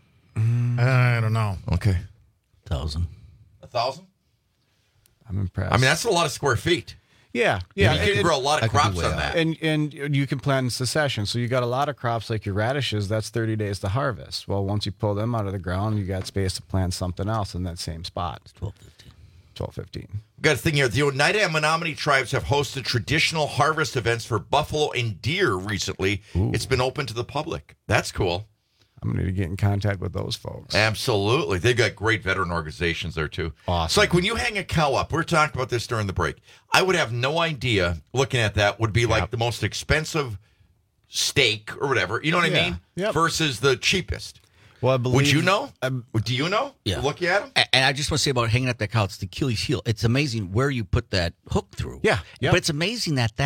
I don't know. Okay. 1,000. 1,000? I'm impressed. I mean, that's a lot of square feet. Yeah. You can grow a lot of crops on that. And you can plant in succession. So you got a lot of crops like your radishes, that's 30 days to harvest. Well, once you pull them out of the ground, you got space to plant something else in that same spot. It's 12-15. 12-15. Got a thing here. The Oneida and Menominee tribes have hosted traditional harvest events for buffalo and deer recently. Ooh. It's been open to the public. That's cool. I'm going to get in contact with those folks. Absolutely. They've got great veteran organizations there, too. Awesome. It's like when you hang a cow up, we were talking about this during the break. I would have no idea, looking at that, would be like the most expensive steak or whatever, you know what I mean? Yep. Versus the cheapest. Well, I believe, would you know? Do you know? Yeah. Looking at them? And I just want to say about hanging up that cow, it's the Achilles heel. It's amazing where you put that hook through. Yeah. Yep. But it's amazing that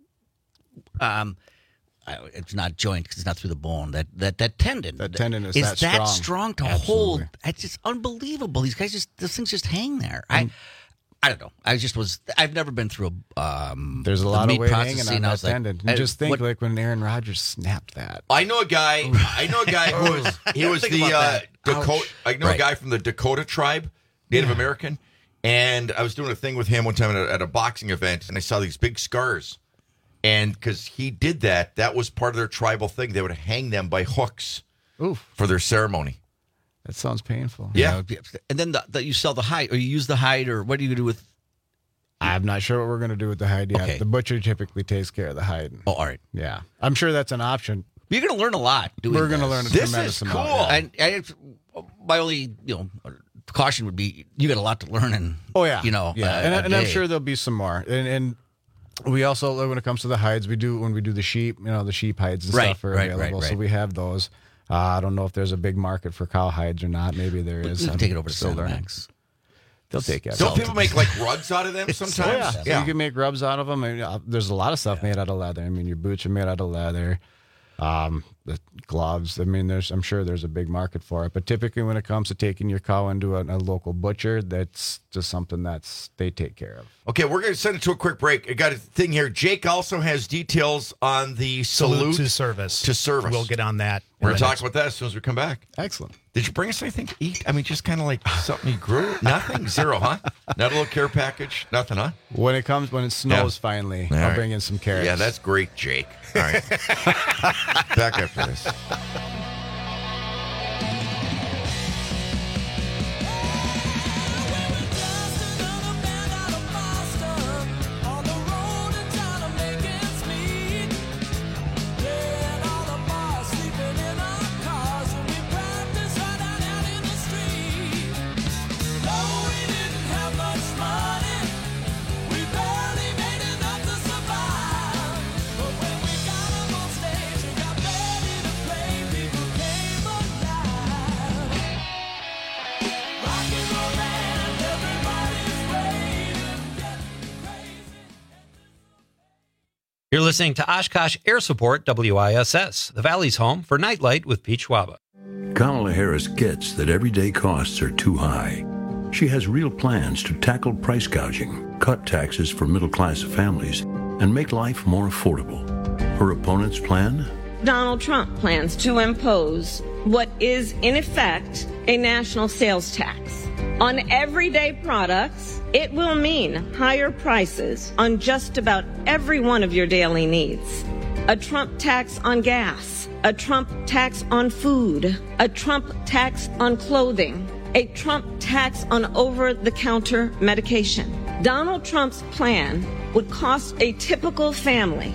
it's not joint because it's not through the bone. That tendon. That tendon is that strong to Absolutely. hold. It's just unbelievable. These guys those things just hang there. I don't know. I've never been through there's a lot of weight hanging on that like, tendon. And just think like when Aaron Rodgers snapped that. I know a guy who was the Dakota. I know a guy from the Dakota tribe, Native American, and I was doing a thing with him one time at a boxing event, and I saw these big scars. And because he did that was part of their tribal thing. They would hang them by hooks for their ceremony. That sounds painful. Yeah. And then you sell the hide, or you use the hide, or what do you do with? I'm not sure what we're going to do with the hide yet. Okay. The butcher typically takes care of the hide. Oh, all right. Yeah. I'm sure that's an option. You're going to learn a lot. We're going to learn a tremendous amount. This is cool. And my only, caution would be you got a lot to learn. And and I'm sure there'll be some more. And we also, when it comes to the hides, when we do the sheep, the sheep hides and stuff are available. So we have those. I don't know if there's a big market for cow hides or not. Maybe there is. You can take it over to Cinemax. They'll take it. Don't people make like rugs out of them sometimes? Yeah. You can make rubs out of them. I mean, there's a lot of stuff made out of leather. I mean, your boots are made out of leather. The gloves. I mean, I'm sure there's a big market for it. But typically, when it comes to taking your cow into a local butcher, that's just something they take care of. Okay, we're going to send it to a quick break. I got a thing here. Jake also has details on the salute to service. We'll get on that. We're going to talk about that as soon as we come back. Excellent. Did you bring us anything to eat? I mean, just kind of like something you grew? Nothing? Zero, huh? Not a little care package? Nothing, huh? When it snows finally, I'll bring in some carrots. Yeah, that's great, Jake. All right. Back after this. You're listening to Oshkosh Air Support WISS, the Valley's home for Nightlight with Pete Schwaba. Kamala Harris gets that everyday costs are too high. She has real plans to tackle price gouging, cut taxes for middle-class families, and make life more affordable. Her opponent's plan? Donald Trump plans to impose what is, in effect, a national sales tax. On everyday products, it will mean higher prices on just about every one of your daily needs. A Trump tax on gas, a Trump tax on food, a Trump tax on clothing, a Trump tax on over-the-counter medication. Donald Trump's plan would cost a typical family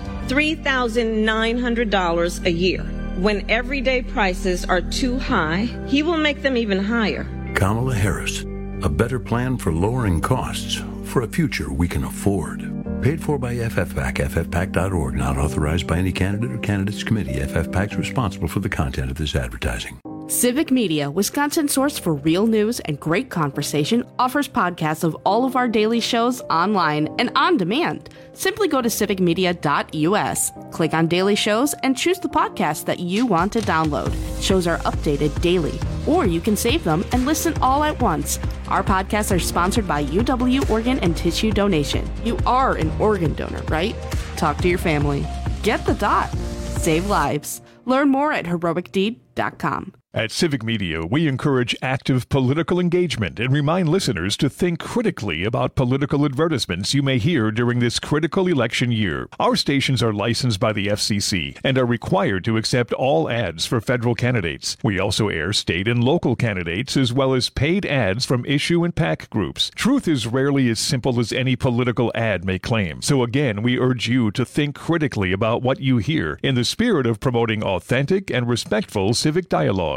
$3,900 a year. When everyday prices are too high, he will make them even higher. Kamala Harris, a better plan for lowering costs for a future we can afford. Paid for by FFPAC, ffpac.org, not authorized by any candidate or candidates committee. FFPAC's responsible for the content of this advertising. Civic Media, Wisconsin source for real news and great conversation, offers podcasts of all of our daily shows online and on demand. Simply go to civicmedia.us, click on daily shows, and choose the podcast that you want to download. Shows are updated daily, or you can save them and listen all at once. Our podcasts are sponsored by UW Organ and Tissue Donation. You are an organ donor, right? Talk to your family. Get the dot. Save lives. Learn more at heroicdeed.com. At Civic Media, we encourage active political engagement and remind listeners to think critically about political advertisements you may hear during this critical election year. Our stations are licensed by the FCC and are required to accept all ads for federal candidates. We also air state and local candidates as well as paid ads from issue and PAC groups. Truth is rarely as simple as any political ad may claim. So again, we urge you to think critically about what you hear in the spirit of promoting authentic and respectful civic dialogue.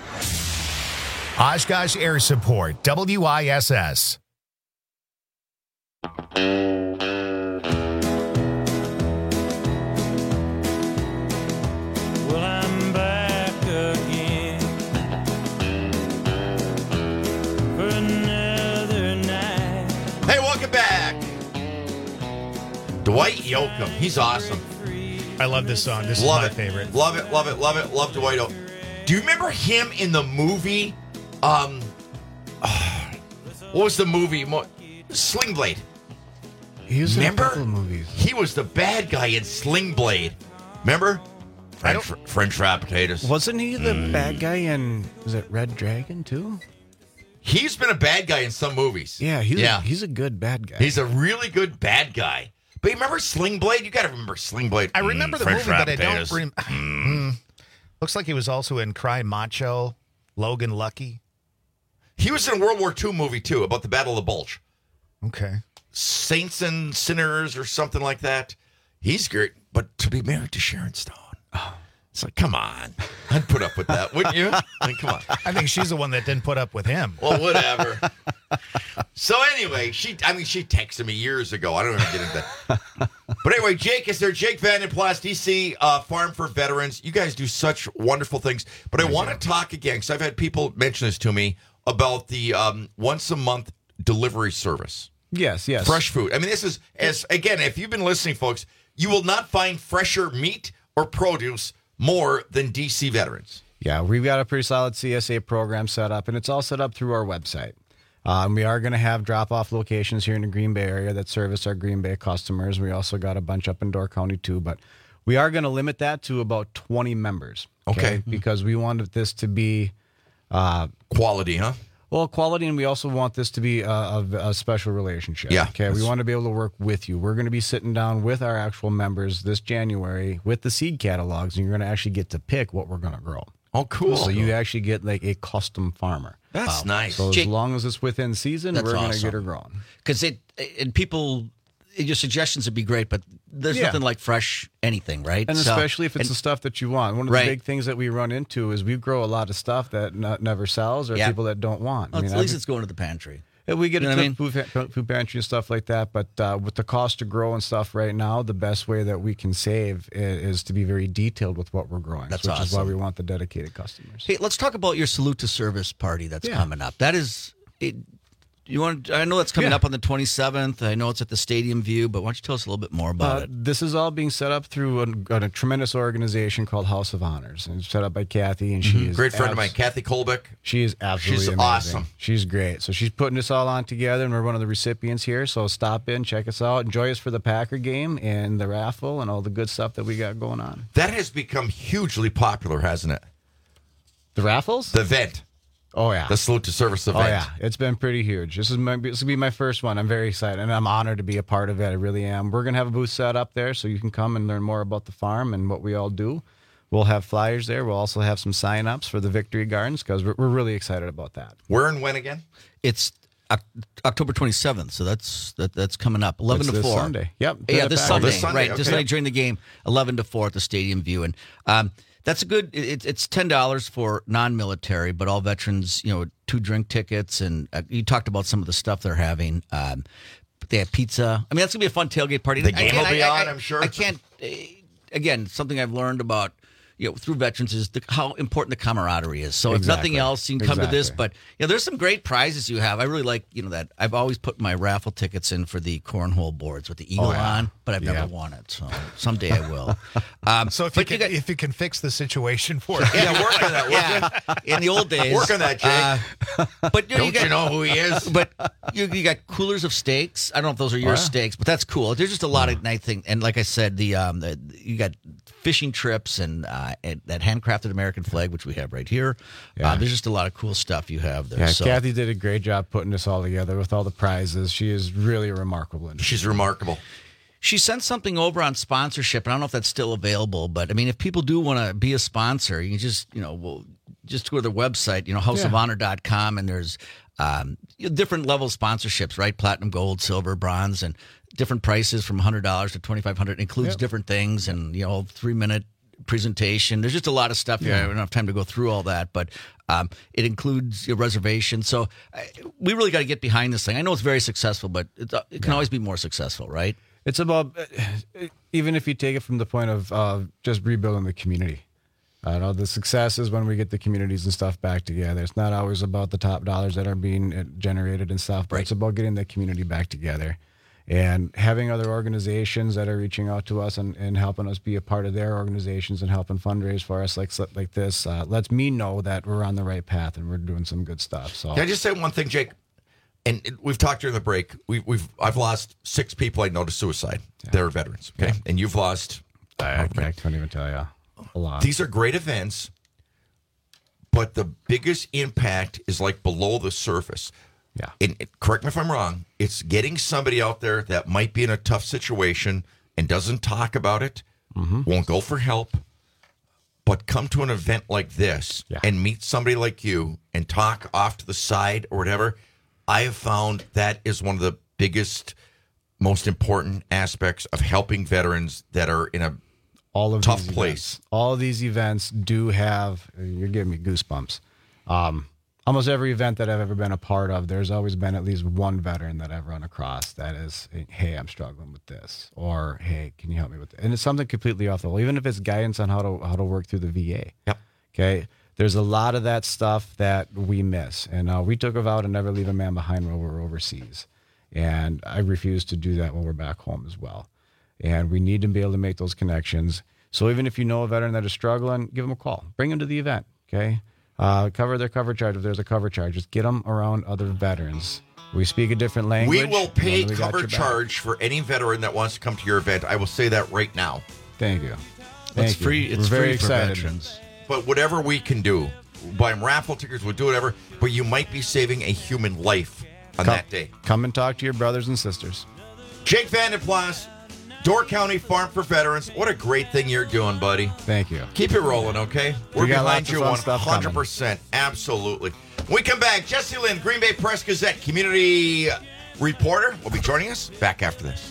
Oshkosh Air Support, WISS. Well, I'm back again for another night. Hey, welcome back. Dwight Yoakam. He's awesome. I love this song. This love is my favorite. Love it, love it, love it. Love Dwight Yoakam. Do you remember him in the movie? What was the movie? Sling Blade. He was in a couple of movies. He was the bad guy in Sling Blade. Remember? French fried potatoes. Wasn't he the bad guy in, was it Red Dragon too? He's been a bad guy in some movies. Yeah, he's a good bad guy. He's a really good bad guy. But you remember Sling Blade? You got to remember Sling Blade. I remember the movie, but I don't remember. Looks like he was also in Cry Macho, Logan Lucky. He was in a World War II movie, too, about the Battle of the Bulge. Okay. Saints and Sinners or something like that. He's great. But to be married to Sharon Stone, it's like, come on. I'd put up with that, wouldn't you? I mean, come on. I think she's the one that didn't put up with him. Well, whatever. So anyway, she texted me years ago. I don't even get into that. But anyway, Jake is there. Jake Van den Plas, DC Farm for Veterans. You guys do such wonderful things. But I want to talk again, because I've had people mention this to me, about the once-a-month delivery service. Yes. Fresh food. I mean, this is, again, if you've been listening, folks, you will not find fresher meat or produce more than DC Veterans. Yeah, we've got a pretty solid CSA program set up, and it's all set up through our website. We are going to have drop-off locations here in the Green Bay area that service our Green Bay customers. We also got a bunch up in Door County, too, but we are going to limit that to about 20 members. Okay. Because we wanted this to be... quality, huh? Well, quality, and we also want this to be a special relationship. Yeah. Okay, we want to be able to work with you. We're going to be sitting down with our actual members this January with the seed catalogs, and you're going to actually get to pick what we're going to grow. Oh, cool. So you actually get like a custom farmer. That's nice. So Jake, as long as it's within season, we're going to get her grown. Because your suggestions would be great, but there's nothing like fresh anything, right? And especially if it's the stuff that you want. One of the big things that we run into is we grow a lot of stuff that never sells or people that don't want. Well, at least it's going to the pantry. We get food pantry and stuff like that, but with the cost to grow and stuff right now, the best way that we can save is to be very detailed with what we're growing. That's which awesome. is why we want the dedicated customers. Hey, let's talk about your Salute to Service party that's coming up. That is... You want? I know that's coming up on the 27th. I know it's at the Stadium View, but why don't you tell us a little bit more about it? This is all being set up through a tremendous organization called House of Honors, and it's set up by Kathy, and she is great friend of mine, Kathy Kolbeck. She is absolutely She's amazing. awesome. She's great. So she's putting this all on together, and we're one of the recipients here. So stop in, check us out, enjoy us for the Packer game and the raffle and all the good stuff that we got going on. That has become hugely popular, hasn't it? The raffles? The event. Oh, yeah. The Salute to Service event. Oh, yeah. It's been pretty huge. This will be my first one. I'm very excited, and I'm honored to be a part of it. I really am. We're going to have a booth set up there so you can come and learn more about the farm and what we all do. We'll have flyers there. We'll also have some sign-ups for the Victory Gardens because we're really excited about that. Where and when again? It's October 27th, so that's coming up. 11 to 4. This Sunday. Yep. Yeah, this Sunday. This Sunday. Right. Okay. This Sunday during the game, 11 to 4 at the Stadium View. And that's a good, it's $10 for non-military, but all veterans, 2 drink tickets. And you talked about some of the stuff they're having. They have pizza. I mean, that's going to be a fun tailgate party. The game will be on, I'm sure. I can't, again, something I've learned about, through veterans is how important the camaraderie is. So if nothing else, you can come to this. But there's some great prizes you have. I really like, that I've always put my raffle tickets in for the cornhole boards with the eagle on, but I've never won it. So someday I will. So if you can fix the situation for it. Yeah, work on that. In the old days. Work on that, Jake. But Don't you know who he is? But you got coolers of steaks. I don't know if those are your steaks, but that's cool. There's just a lot of nice things. And like I said, you got fishing trips and that handcrafted American flag, which we have right here. Yeah. There's just a lot of cool stuff you have there. Yeah, so. Kathy did a great job putting this all together with all the prizes. She is really remarkable. She's remarkable. She sent something over on sponsorship, and I don't know if that's still available, but I mean, if people do want to be a sponsor, you can just, just go to their website, houseofhonor.com, and there's different level sponsorships, right? Platinum, gold, silver, bronze, and different prices from $100 to $2,500. It includes different things and, 3-minute presentation. There's just a lot of stuff here. I don't have time to go through all that, but it includes your reservation. So we really got to get behind this thing. I know it's very successful, but it can always be more successful, right? It's about, even if you take it from the point of just rebuilding the community. The success is when we get the communities and stuff back together. It's not always about the top dollars that are being generated and stuff, but it's about getting the community back together. And having other organizations that are reaching out to us and helping us be a part of their organizations and helping fundraise for us like this lets me know that we're on the right path and we're doing some good stuff. So can I just say one thing, Jake? And we've talked during the break. I've lost 6 people I know to suicide. They're veterans, okay? Yeah. And you've lost. I can't even tell you. A lot. These are great events, but the biggest impact is like below the surface. Yeah. And correct me if I'm wrong. It's getting somebody out there that might be in a tough situation and doesn't talk about it, won't go for help, but come to an event like this and meet somebody like you and talk off to the side or whatever. I have found that is one of the biggest, most important aspects of helping veterans that are in a tough place. All of these events do have, you're giving me goosebumps. Almost every event that I've ever been a part of, there's always been at least one veteran that I've run across that is, hey, I'm struggling with this, or hey, can you help me with it? And it's something completely off the wall, even if it's guidance on how to work through the VA. Yep. Okay. There's a lot of that stuff that we miss, and we took a vow to never leave a man behind when we're overseas, and I refuse to do that when we're back home as well. And we need to be able to make those connections. So even if you know a veteran that is struggling, give them a call. Bring them to the event, okay? Cover their cover charge if there's a cover charge. Just get them around other veterans. We speak a different language. We will pay cover charge for any veteran that wants to come to your event. I will say that right now. Thank you. It's free. It's very free excited. for veterans. But whatever we can do, buy them raffle tickets, we'll do whatever. But you might be saving a human life on that day. Come and talk to your brothers and sisters. Jake Vanden Plas, Door County Farm for Veterans. What a great thing you're doing, buddy. Thank you. Keep it rolling, okay? We're behind you 100%. Absolutely. When we come back, Jesse Lynn, Green Bay Press Gazette community reporter, will be joining us back after this.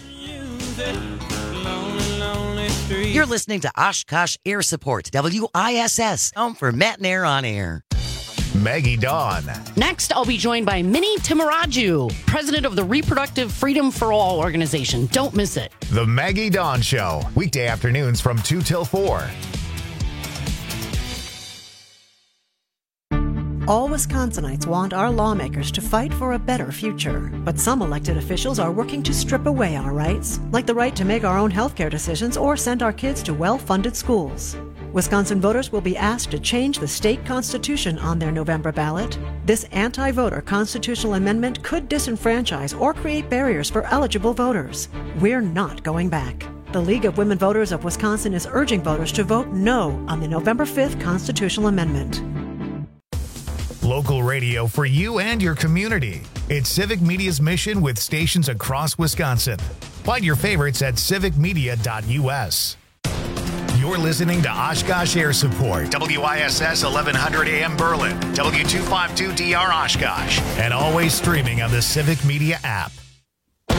You're listening to Oshkosh Air Support, WISS, home for Matt and Air on Air. Maggie Dawn. Next, I'll be joined by Minnie Timaraju, president of the Reproductive Freedom for All organization. Don't miss it. The Maggie Dawn Show, weekday afternoons from 2 till 4. All Wisconsinites want our lawmakers to fight for a better future, but some elected officials are working to strip away our rights, like the right to make our own healthcare decisions or send our kids to well-funded schools. Wisconsin voters will be asked to change the state constitution on their November ballot. This anti-voter constitutional amendment could disenfranchise or create barriers for eligible voters. We're not going back. The League of Women Voters of Wisconsin is urging voters to vote no on the November 5th constitutional amendment. Local radio for you and your community. It's Civic Media's mission with stations across Wisconsin. Find your favorites at civicmedia.us. You're listening to Oshkosh Air Support, WISS 1100 AM Berlin, W252DR Oshkosh, and always streaming on the Civic Media app.